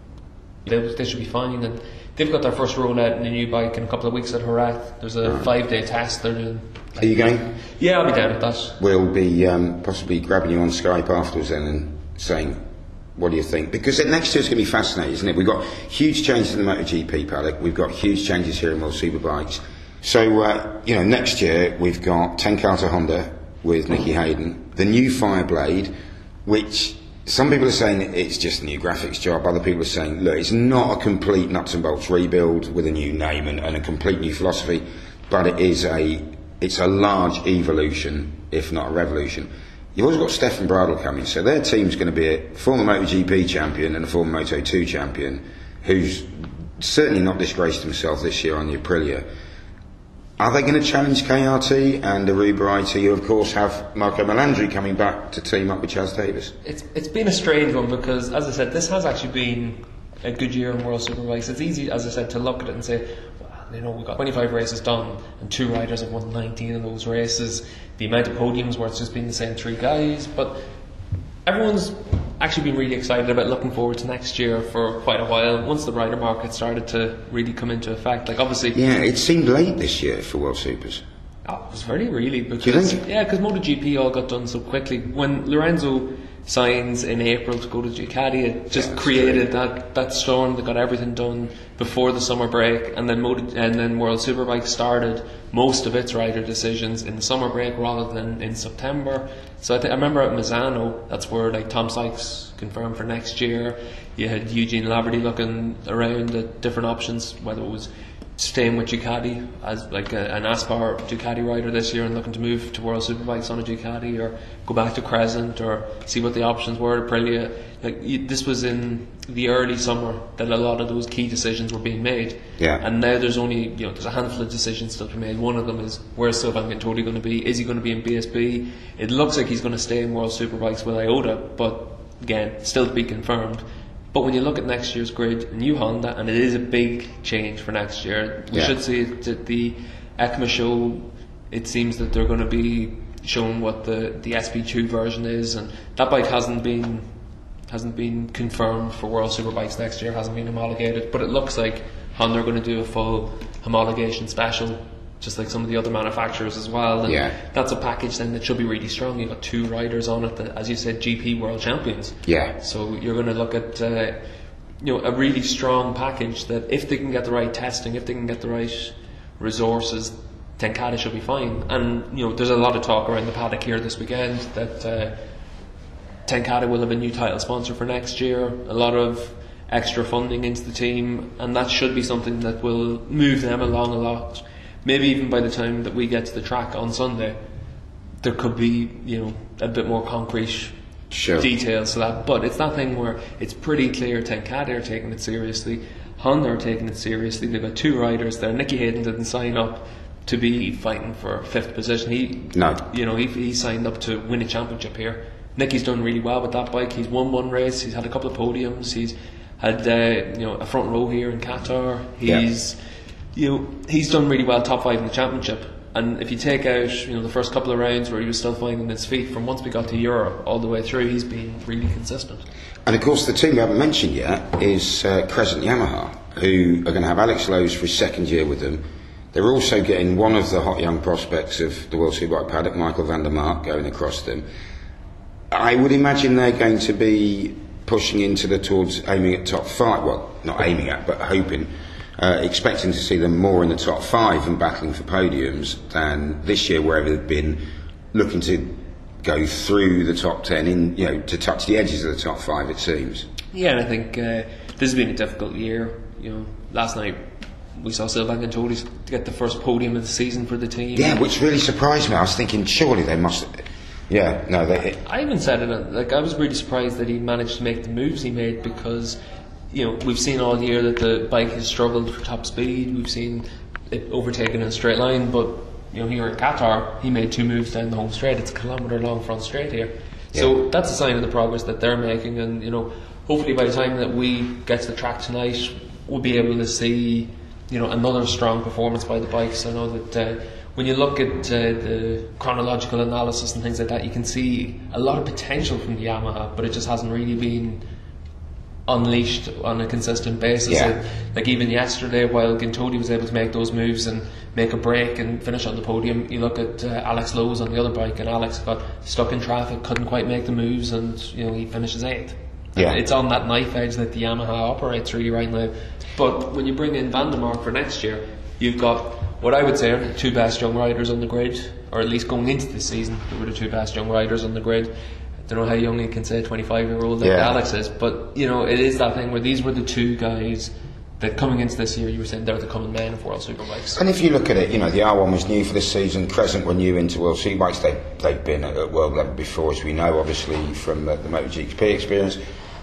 they, they should be fine. And they've got their first rollout in a new bike in a couple of weeks at Jerez. There's a right. five day test they're doing. Are you going? Yeah, I'll be down at that. We'll be um, possibly grabbing you on Skype afterwards then and saying, what do you think? Because next year's going to be fascinating, isn't it? We've got huge changes in the MotoGP paddock. We've got huge changes here in World Superbikes. So, uh, you know, next year we've got Tenkate Honda with Nicky Hayden, the new Fireblade, which some people are saying it's just a new graphics job. Other people are saying, look, it's not a complete nuts and bolts rebuild with a new name and, and a complete new philosophy, but it is a it's a large evolution, if not a revolution. You've also got Stefan Bradl coming, so their team's going to be a former MotoGP champion and a former Moto two champion, who's certainly not disgraced himself this year on the Aprilia. Are they going to challenge K R T and Aruba I T? You, of course, have Marco Melandri coming back to team up with Chaz Davis. It's it's been a strange one because, as I said, this has actually been a good year in World Superbikes. It's easy, as I said, to look at it and say, well, you know, we've got twenty-five races done and two riders have won nineteen of those races. The amount of podiums where it's just been the same three guys, but everyone's actually been really excited about looking forward to next year for quite a while, once the rider market started to really come into effect. Like, obviously, yeah, it seemed late this year for World Supers. Oh, it was very really because Do you think? yeah, because MotoGP all got done so quickly. When Lorenzo signs in April to go to Ducati, it just yeah, created that, that storm that got everything done before the summer break, and then Moto, and then World Superbike started most of its rider decisions in the summer break rather than in September. So I, th- I remember at Misano, that's where like Tom Sykes confirmed for next year. You had Eugene Laverty looking around at different options, whether it was staying with Ducati as like a, an Aspar Ducati rider this year and looking to move to World Superbikes on a Ducati, or go back to Crescent, or see what the options were at Aprilia. Like, you, this was in the early summer that a lot of those key decisions were being made. Yeah. And now there's only, you know, there's a handful of decisions still to be made. One of them is, where's Sylvain Guintoli going to be? Is he going to be in B S B? It looks like he's going to stay in World Superbikes with Iota, but again, still to be confirmed. But when you look at next year's grid, new Honda, and it is a big change for next year. We yeah. should see it at the EICMA show. It seems that they're going to be showing what the, the S P two version is, and that bike hasn't been hasn't been confirmed for World Superbikes next year, hasn't been homologated. But it looks like Honda are going to do a full homologation special, just like some of the other manufacturers as well. And yeah. that's a package then that should be really strong. You've got two riders on it that, as you said, G P world champions. Yeah. So you're going to look at uh, you know, a really strong package that, if they can get the right testing, if they can get the right resources, Tenkate should be fine. And you know, there's a lot of talk around the paddock here this weekend that uh, Tenkate will have a new title sponsor for next year, a lot of extra funding into the team, and that should be something that will move them along a lot. Maybe even by the time that we get to the track on Sunday, there could be, you know, a bit more concrete sure. details to that. But it's that thing where it's pretty clear Tenkate are taking it seriously, Honda are taking it seriously. They've got two riders there. Nicky Hayden didn't sign up to be fighting for fifth position. He, no. you know, he, he signed up to win a championship here. Nicky's done really well with that bike. He's won one race. He's had a couple of podiums. He's had uh, you know, a front row here in Qatar. He's yeah. you know, he's done really well, top five in the championship. And if you take out, you know, the first couple of rounds where he was still finding his feet, from once we got to Europe all the way through, he's been really consistent. And of course, the team we haven't mentioned yet is uh, Crescent Yamaha, who are going to have Alex Lowe's for his second year with them. They're also getting one of the hot young prospects of the World Superbike paddock, Michael van der Mark, going across them. I would imagine they're going to be pushing into the towards aiming at top five. Well, not aiming at, but hoping. Uh, expecting to see them more in the top five and battling for podiums than this year, where they've been looking to go through the top ten, in, you know, to touch the edges of the top five, it seems. Yeah, and I think uh, this has been a difficult year. You know, last night we saw Sylvain Guintoli get the first podium of the season for the team. Yeah, which really surprised me. I was thinking, surely they must. Yeah, no, they. I even said it. Like I was really surprised that he managed to make the moves he made, because you know we've seen all year that the bike has struggled for top speed. We've seen it overtaken in a straight line, but you know here at Qatar, he made two moves down the home straight. It's a kilometre long front straight here, yeah. So that's a sign of the progress that they're making. And you know, hopefully by the time that we get to the track tonight, we'll be able to see you know another strong performance by the bikes. I know that. Uh, When you look at uh, the chronological analysis and things like that, you can see a lot of potential from the Yamaha, but it just hasn't really been unleashed on a consistent basis. Yeah. It, like even yesterday, while Gintoli was able to make those moves and make a break and finish on the podium, you look at uh, Alex Lowes on the other bike, and Alex got stuck in traffic, couldn't quite make the moves, and you know he finishes eighth. Yeah. It's on that knife edge that the Yamaha operates really right now. But when you bring in Van der Mark for next year, you've got what I would say are the two best young riders on the grid, or at least going into this season, they were the two best young riders on the grid. I don't know how young you can say a twenty-five year old like yeah. Alex is, but you know it is that thing where these were the two guys that coming into this year you were saying they're the coming men of World Superbikes. And if you look at it, you know the R one was new for this season, Crescent were new into World Superbikes. They, they've been at, at world level before, as we know, obviously from the, the MotoGP experience,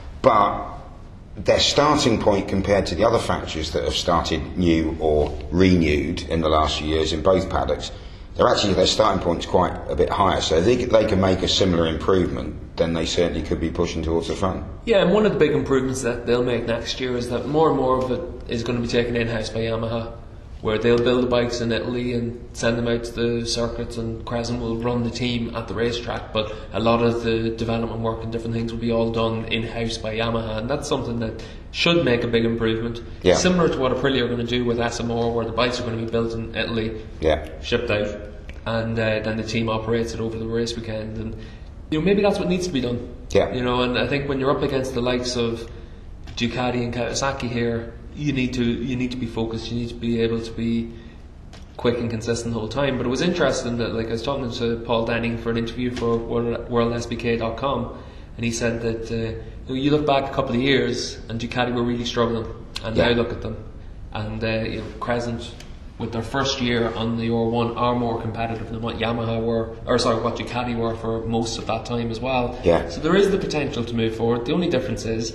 but their starting point compared to the other factories that have started new or renewed in the last few years in both paddocks, they're actually their starting point is quite a bit higher. So if they, they can make a similar improvement, then they certainly could be pushing towards the front. Yeah, and one of the big improvements that they'll make next year is that more and more of it is going to be taken in-house by Yamaha, where they'll build the bikes in Italy and send them out to the circuits, and Crescent will run the team at the racetrack, but a lot of the development work and different things will be all done in-house by Yamaha, and that's something that should make a big improvement. Yeah. Similar to what Aprilia are going to do with S M R, where the bikes are going to be built in Italy, yeah. shipped out, and uh, then the team operates it over the race weekend, and you know maybe that's what needs to be done. Yeah. You know, and I think when you're up against the likes of Ducati and Kawasaki here, you need to you need to be focused. You need to be able to be quick and consistent the whole time. But it was interesting that, like, I was talking to Paul Denning for an interview for world S B K dot com, and he said that uh, you know, you look back a couple of years and Ducati were really struggling, and yeah. now look at them, and uh, you know, Crescent with their first year on the R one are more competitive than what Yamaha were, or sorry, what Ducati were for most of that time as well. Yeah. So there is the potential to move forward. The only difference is,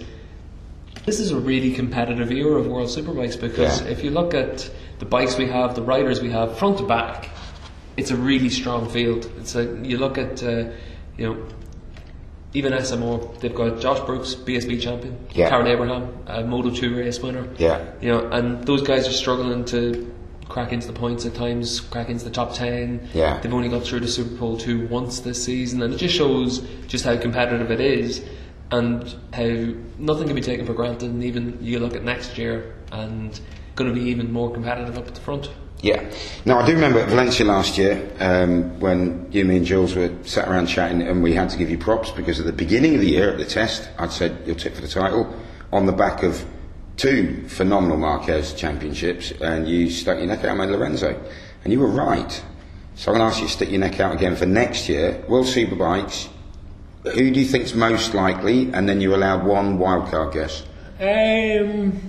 this is a really competitive era of World Superbikes, because yeah. if you look at the bikes we have, the riders we have, front to back, it's a really strong field. It's a, you look at, uh, you know, even S M R, they've got Josh Brooks, B S B champion, yeah. Karen Abraham, a Moto two race winner. Yeah. You know, and those guys are struggling to crack into the points at times, crack into the top ten. Yeah. They've only got through the Super Pole two once this season, and it just shows just how competitive it is, and how nothing can be taken for granted. And even you look at next year, and going to be even more competitive up at the front. Yeah. Now, I do remember at Valencia last year, um, when you, me and Jules were sat around chatting, and we had to give you props because at the beginning of the year at the test, I'd said you'll tip for the title on the back of two phenomenal Marquez championships, and you stuck your neck out on Lorenzo, and you were right. So I'm going to ask you to stick your neck out again for next year. World Superbikes, who do you think's most likely? And then you're allowed one wildcard guess. Um,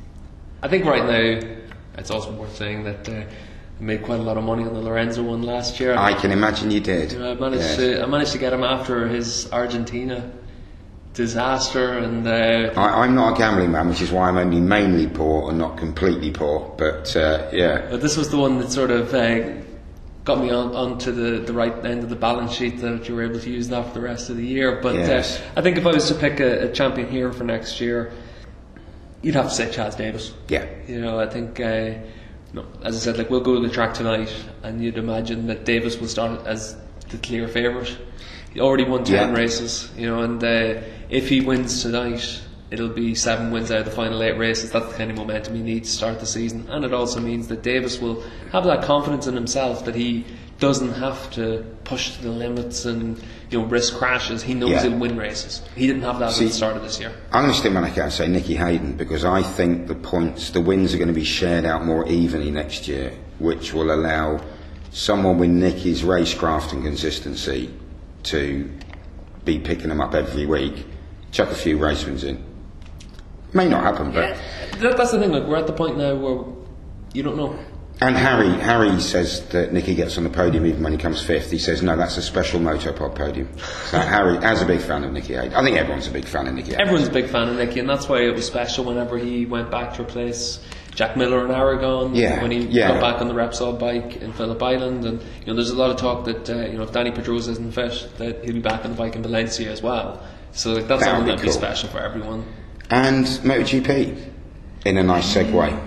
I think right now it's also worth saying that uh, I made quite a lot of money on the Lorenzo one last year. I can imagine you did. You know, I managed yes. to I managed to get him after his Argentina disaster, and uh, I, I'm not a gambling man, which is why I'm only mainly poor and not completely poor. But uh, yeah, but this was the one that sort of uh, got me on onto the, the right end of the balance sheet, that you were able to use that for the rest of the year. But yes. uh, I think if I was to pick a, a champion here for next year, you'd have to say Chaz Davis. Yeah. You know, I think, uh, no, as I said, like, we'll go to the track tonight, and you'd imagine that Davis will start as the clear favourite. He already won ten yeah. races, you know, and uh, if he wins tonight, it'll be seven wins out of the final eight races. That's the kind of momentum he needs to start the season, and it also means that Davis will have that confidence in himself that he doesn't have to push to the limits and, you know, risk crashes. He knows yeah. he'll win races. He didn't have that See, at the start of this year. I'm going to stick my neck out and say Nicky Hayden, because I think the points, the wins are going to be shared out more evenly next year, which will allow someone with Nicky's racecraft and consistency to be picking them up every week, chuck a few race wins in. May not happen, but yeah, that's the thing. Like, we're at the point now where you don't know. And Harry Harry says that Nicky gets on the podium even when he comes fifth. He says, no, that's a special Motopod podium. So Harry, as a big fan of Nicky Hayden, I think everyone's a big fan of Nicky Hayden. Everyone's a big fan of Nicky, and that's why it was special whenever he went back to replace Jack Miller in Aragon, yeah, when he yeah. got back on the Repsol bike in Phillip Island. And you know, there's a lot of talk that uh, you know, if Danny Pedrosa isn't fit, that he'll be back on the bike in Valencia as well. So like, that's something that'd be, cool. be special for everyone. And MotoGP, in a nice segue.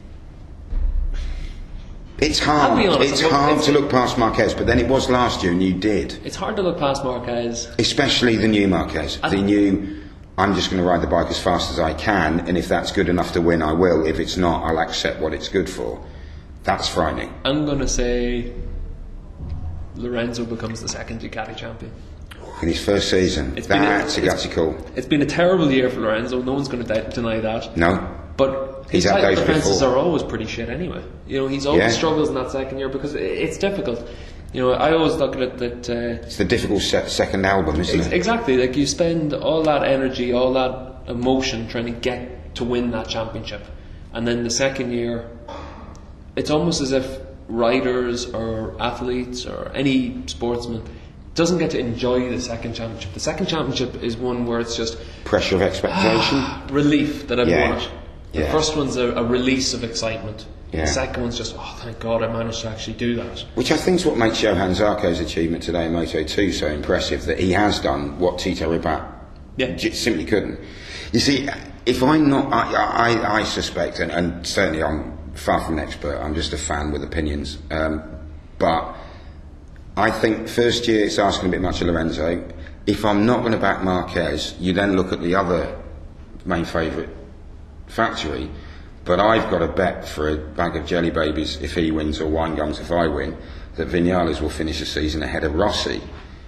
It's hard. Honest, it's hard it's, to look past Marquez, but then it was last year, and you did. It's hard to look past Marquez, especially the new Marquez. I the new. I'm just going to ride the bike as fast as I can, and if that's good enough to win, I will. If it's not, I'll accept what it's good for. That's frightening. I'm going to say Lorenzo becomes the second Ducati champion. In his first season. It's that's a, a gutsy call. It's been a terrible year for Lorenzo. No one's going to de- deny that. No. But his title defences are always pretty shit anyway. You know, he's always yeah. struggles in that second year because it's difficult. You know, I always look at it that uh, it's the difficult se- second album, isn't ex- it? Exactly. Like, you spend all that energy, all that emotion trying to get to win that championship, and then the second year, it's almost as if riders or athletes or any sportsman doesn't get to enjoy the second championship. The second championship is one where it's just pressure of expectation, ah, relief that I've yeah. won it. The yeah. first one's a, a release of excitement. Yeah. The second one's just, oh, thank God I managed to actually do that. Which I think is what makes Johan Zarco's achievement today in Moto two so impressive, that he has done what Tito Rabat yeah. simply couldn't. You see, if I'm not, I, I, I suspect, and, and certainly I'm far from an expert, I'm just a fan with opinions, um, but I think first year it's asking a bit much of Lorenzo. If I'm not going to back Marquez, you then look at the other main favourite factory, but I've got a bet for a bag of jelly babies if he wins, or wine gums if I win, that Vinales will finish the season ahead of Rossi,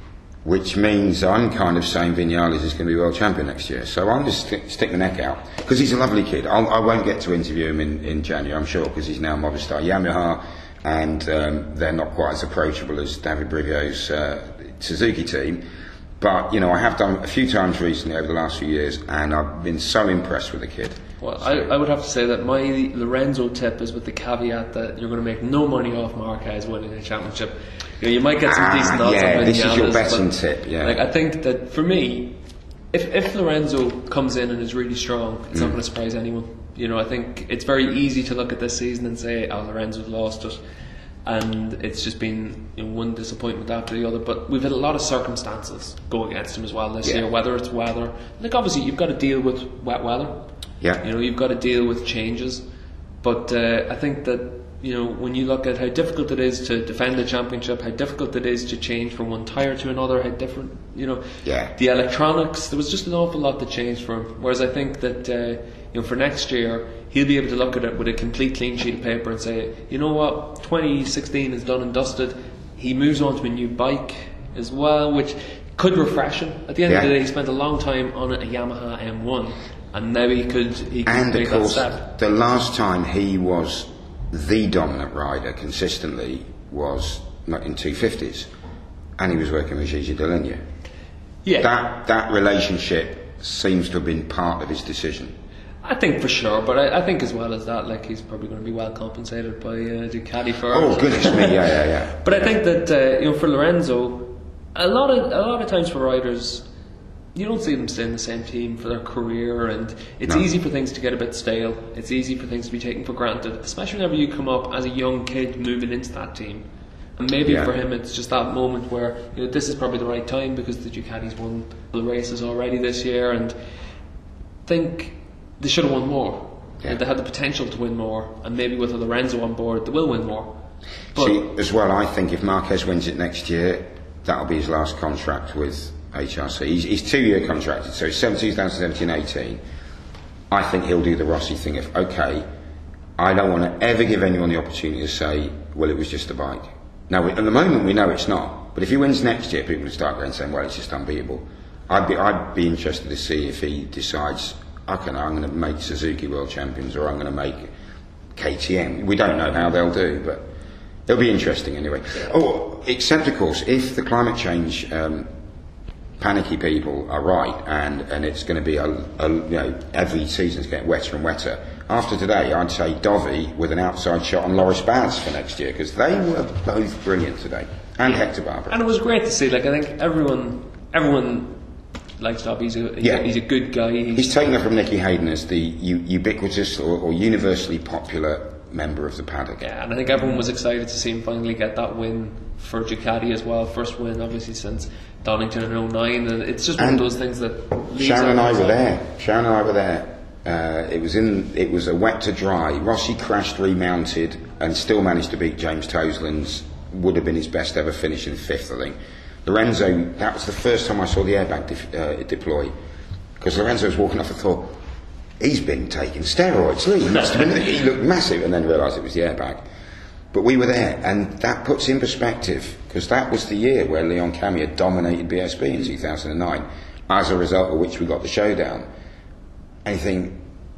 which means I'm kind of saying Vinales is going to be world champion next year. So I'll just stick, stick the neck out, because he's a lovely kid. I'll, I won't get to interview him in, in January, I'm sure, because he's now Movistar Yamaha, and um, they're not quite as approachable as David Brivio's uh, Suzuki team. But, you know, I have done a few times recently over the last few years, and I've been so impressed with the kid. Well, I, I would have to say that my Lorenzo tip is with the caveat that you're going to make no money off Marquez winning a championship. You know, you might get some ah, decent odds yeah, on this is your betting but, tip, yeah. Like, I think that for me, if if Lorenzo comes in and is really strong, it's mm. not going to surprise anyone. You know, I think it's very easy to look at this season and say, oh, Lorenzo's lost it, and it's just been, you know, one disappointment after the other. But we've had a lot of circumstances go against him as well this yeah. year, whether it's weather. Like, obviously you've got to deal with wet weather. Yeah. You know, you've got to deal with changes. But uh, I think that, you know, when you look at how difficult it is to defend the championship, how difficult it is to change from one tyre to another, how different, you know, yeah. the electronics, there was just an awful lot that changed for him. Whereas I think that, uh, you know, for next year, he'll be able to look at it with a complete clean sheet of paper and say, you know what, twenty sixteen is done and dusted. He moves on to a new bike as well, which could refresh him. At the end yeah. of the day, he spent a long time on a Yamaha M one, and now he could, he could and make of course, that step. The last time he was the dominant rider consistently was in two fifties, and he was working with Gigi Dall'Igna. Yeah. That that relationship seems to have been part of his decision. I think for sure, but I, I think as well as that, like, he's probably going to be well compensated by uh, Ducati for. Oh goodness me, yeah, yeah, yeah. But I think that uh, you know, for Lorenzo, a lot of a lot of times for riders, you don't see them stay in the same team for their career, and it's no. easy for things to get a bit stale. It's easy for things to be taken for granted, especially whenever you come up as a young kid moving into that team. And maybe yeah. for him, it's just that moment where, you know, this is probably the right time because the Ducati's won the races already this year, and think they should have won more. Yeah. And they had the potential to win more, and maybe with a Lorenzo on board, they will win more. But See, as well, I think if Marquez wins it next year, that'll be his last contract with H R C. He's, he's two-year contracted, so it's two thousand seventeen eighteen. I think he'll do the Rossi thing of, okay, I don't want to ever give anyone the opportunity to say, well, it was just a bike. Now, at the moment, we know it's not. But if he wins next year, people will start going saying, well, it's just unbeatable. I'd be, I'd be interested to see if he decides, okay, I'm going to make Suzuki world champions, or I'm going to make K T M. We don't know how they'll do, but it'll be interesting anyway. Oh, except, of course, if the climate change um, panicky people are right, and, and it's going to be a, a you know every season's getting wetter and wetter. After today, I'd say Dovey with an outside shot on Loris Baz for next year, because they were both brilliant today, and Hector Barbara. And it was great to see. Like, I think everyone everyone likes Dovey. He's a, he's, yeah. a, he's a good guy. He's, he's taken it from Nicky Hayden as the u- ubiquitous or, or universally popular member of the paddock. Yeah, and I think everyone was excited to see him finally get that win for Ducati as well. First win, obviously, since Donington in oh nine, and it's just one and of those things that. Sharon and I were there. Sharon and I were there. Uh, it was in. It was a wet to dry. Rossi crashed, remounted, and still managed to beat James Toseland's. Would have been his best ever finish in fifth, I think. Lorenzo. That was the first time I saw the airbag de- uh, deploy, because Lorenzo was walking off. I thought, he's been taking steroids. Lee, he must have been. He looked massive, and then realised it was the airbag. But we were there, and that puts in perspective, because that was the year where Leon Camier dominated B S B in two thousand nine, as a result of which we got the showdown. And you think,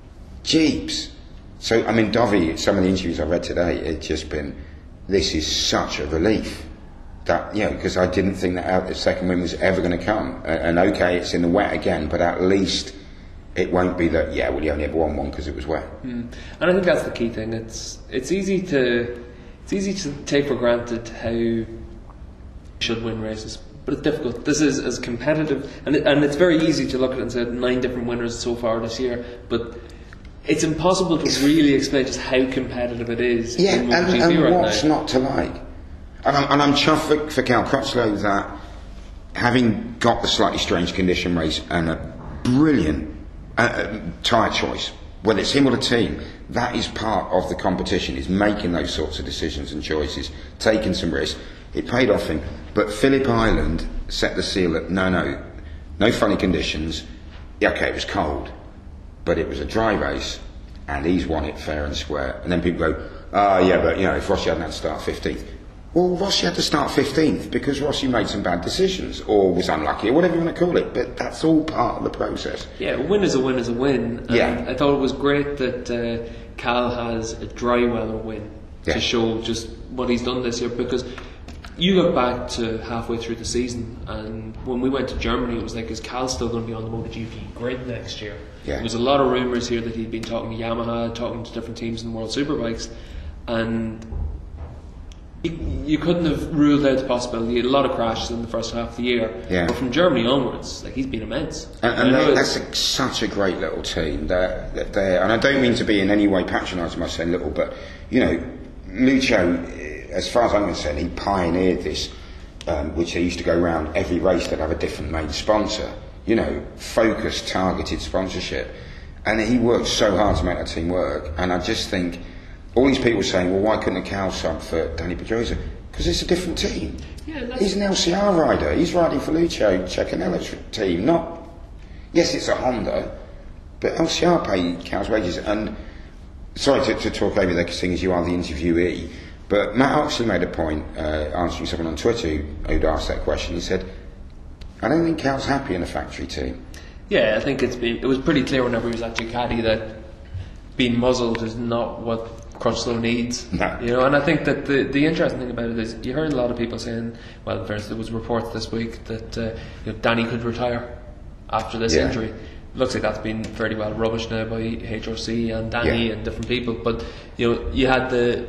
jeeps. So, I mean, Dovey, some of the interviews I read today, it's just been, this is such a relief. That, you know, because I didn't think that the second win was ever going to come. And, and okay, it's in the wet again, but at least it won't be that, yeah, well, you only ever won one because it was wet. Mm. And I think that's the key thing. It's it's easy to it's easy to take for granted how you should win races, but it's difficult. This is as competitive, and it, and it's very easy to look at it and say nine different winners so far this year, but it's impossible to really explain just how competitive it is. Yeah, in and, MotoGP and right what's now. not to like? And I'm, and I'm chuffed for, for Cal Crutchlow that, having got the slightly strange condition race and a brilliant uh, tyre choice, whether it's him or the team, that is part of the competition, is making those sorts of decisions and choices, taking some risks. It paid off him. But Phillip Island set the seal at, no, no, no funny conditions. Yeah, okay, it was cold, but it was a dry race, and he's won it fair and square. And then people go, oh, yeah, but, you know, if Rossi hadn't had to start fifteenth. Well, Rossi had to start fifteenth because Rossi made some bad decisions, or was unlucky, or whatever you want to call it, but that's all part of the process. Yeah, a win is a win is a win. And yeah. I thought it was great that uh, Cal has a dry weather win yeah. to show just what he's done this year, because you look back to halfway through the season, and when we went to Germany, it was like, is Cal still going to be on the MotoGP grid next year? Yeah. There was a lot of rumours here that he'd been talking to Yamaha, talking to different teams in World Superbikes, and you, you couldn't have ruled out the possibility. He had a lot of crashes in the first half of the year, yeah. but from Germany onwards, like, he's been immense. And, and they, that's a, such a great little team. They're, they're, and I don't mean to be in any way patronising by saying little, but, you know, Lucio, as far as I'm concerned, he pioneered this, um, which he used to go around every race that have a different main sponsor, you know, focused, targeted sponsorship. And he worked so hard to make that team work. And I just think, all these people saying, well, why couldn't a Cal sub for Danny Pedrosa? Because it's a different team. Yeah, he's an L C R rider. He's riding for Lucio Cecchinelli's team. Not, yes, it's a Honda, but L C R pay Cal's wages. And sorry to, to talk over there, seeing as you are the interviewee, but Matt Oxley made a point, uh, answering someone on Twitter who, who'd asked that question. He said, I don't think Cal's happy in a factory team. Yeah, I think it's been, it was pretty clear whenever he was at Ducati that being muzzled is not what Crutchlow needs. No. You know, and I think that the, the interesting thing about it is, you heard a lot of people saying, well, first there was reports this week that uh, you know, Danny could retire after this yeah. injury. Looks like that's been fairly well rubbished now by H R C and Danny yeah. and different people. But you know, you had the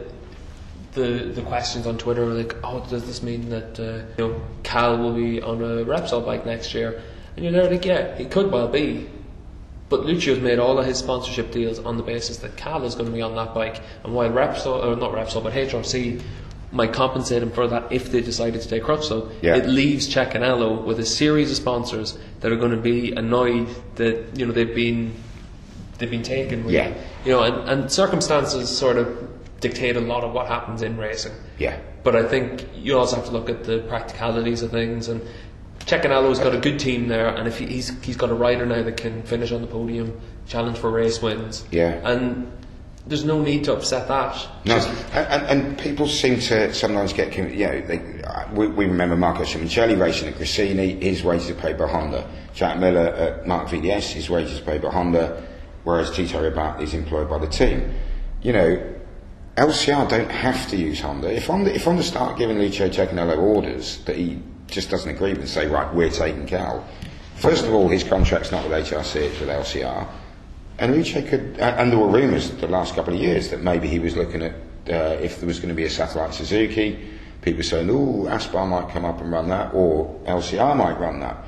the the questions on Twitter like, oh, does this mean that uh, you know, Cal will be on a Repsol bike next year? And you're there like, yeah, he could well be. But Lucio's made all of his sponsorship deals on the basis that Cal is going to be on that bike, and while Repsol, or not Repsol, but H R C might compensate him for that if they decided to take Crutchlow, yeah. it leaves Cecchinello with a series of sponsors that are going to be annoyed that, you know, they've been they've been taken. With, yeah. You know, and, and circumstances sort of dictate a lot of what happens in racing. Yeah. But I think you also have to look at the practicalities of things, and Cecchinello's got a good team there, and if he, he's he's got a rider now that can finish on the podium, challenge for race wins. Yeah. And there's no need to upset that. No, and, and people seem to sometimes get, you know, they, we, we remember Marco Simoncelli racing at Gresini, his wages are paid by Honda. Jack Miller at Mark V D S, his wages are paid by Honda, whereas Tito Rabat is employed by the team. You know, L C R don't have to use Honda. If Honda, if Honda start giving Lucio Cecchinello orders that he just doesn't agree with, say, right, we're taking Cal. First of all, his contract's not with H R C, it's with L C R. Enrique could, and there were rumours the last couple of years that maybe he was looking at uh, if there was going to be a satellite Suzuki. People were saying, oh, Aspar might come up and run that, or L C R might run that.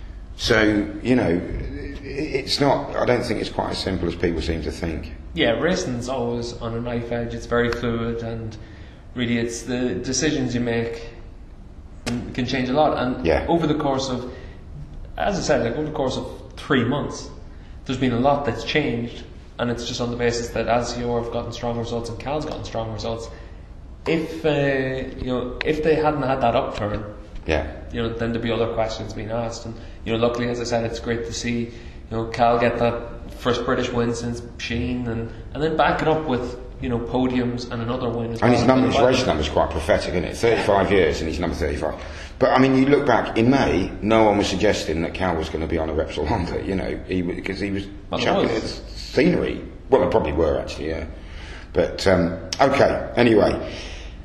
So, you know, it's not, I don't think it's quite as simple as people seem to think. Yeah, racing's always on a knife edge, it's very fluid, and really it's the decisions you make can change a lot. And yeah. over the course of, as I said, like over the course of three months, there's been a lot that's changed, and it's just on the basis that L C R have gotten strong results and Cal's gotten strong results. If uh, you know, if they hadn't had that upturn, yeah, you know, then there'd be other questions being asked. And you know, luckily, as I said, it's great to see, you know, Cal get that first British win since Sheen, and and then back it up with, you know, podiums and another win as and well. his number, his race number's quite prophetic, isn't it? thirty-five years and he's number thirty-five. But I mean, you look back in May, no one was suggesting that Cal was going to be on a Repsol Honda, you know, he because he was well, champion of scenery. Well, they probably were actually, yeah. But um, okay, anyway,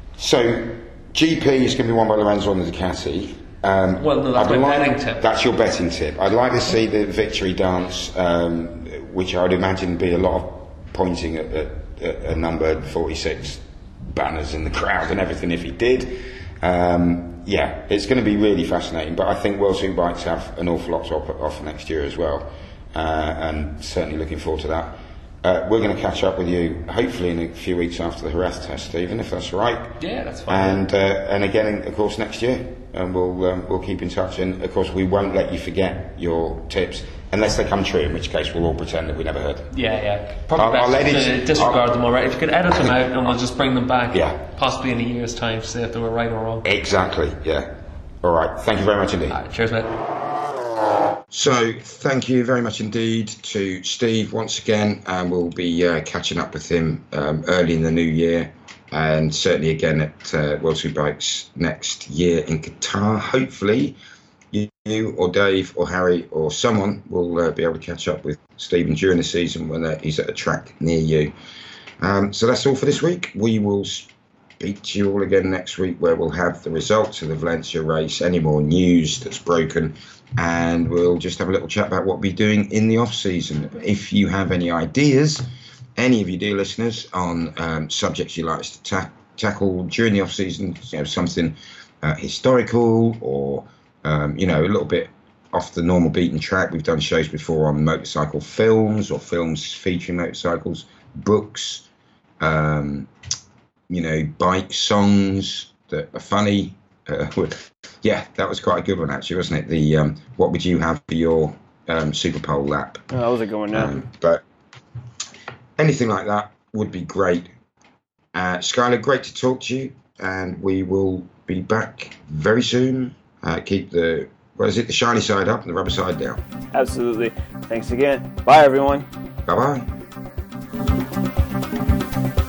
so G P is going to be won by Lorenzo on the Ducati. Um, well, no, that's my like, betting tip. That's your betting tip. I'd like to see the victory dance, um, which I would imagine would be a lot of pointing at, at, at a number forty-six banners in the crowd and everything if he did. Um, yeah, it's going to be really fascinating, but I think World Superbikes have an awful lot to offer next year as well, uh, and certainly looking forward to that. Uh, we're going to catch up with you hopefully in a few weeks after the Jerez test, Stephen, if that's right. Yeah, that's fine. And uh, and again, of course, next year, and we'll um, we'll keep in touch. And of course, we won't let you forget your tips unless they come true, in which case we'll all pretend that we never heard them. Yeah, yeah. Probably I'll, best I'll edit, to disregard I'll, them already. If you could edit them out, and we'll just bring them back. Yeah. Possibly in a year's time to see if they were right or wrong. Exactly. Yeah. All right. Thank you very much indeed. All right, cheers, mate. So, thank you very much indeed to Steve once again, and we'll be uh, catching up with him um, early in the new year, and certainly again at uh, World Superbikes next year in Qatar. Hopefully, you, you or Dave or Harry or someone will uh, be able to catch up with Stephen during the season when uh, he's at a track near you. Um, so that's all for this week. We will speak to you all again next week, where we'll have the results of the Valencia race, any more news that's broken, and we'll just have a little chat about what we're doing in the off season. If you have any ideas, any of you dear listeners, on um, subjects you like us to ta- tackle during the off season, you know, something uh, historical or um, you know, a little bit off the normal beaten track. We've done shows before on motorcycle films or films featuring motorcycles, books, um, you know, bike songs that are funny. Uh, yeah, that was quite a good one actually, wasn't it? The um, what would you have for your um, Super Pole lap? Oh, that was a good one. Now, um, but anything like that would be great. Uh, Skylar, great to talk to you, and we will be back very soon. Uh, keep the what is it? The shiny side up and the rubber side down. Absolutely. Thanks again. Bye, everyone. Bye bye.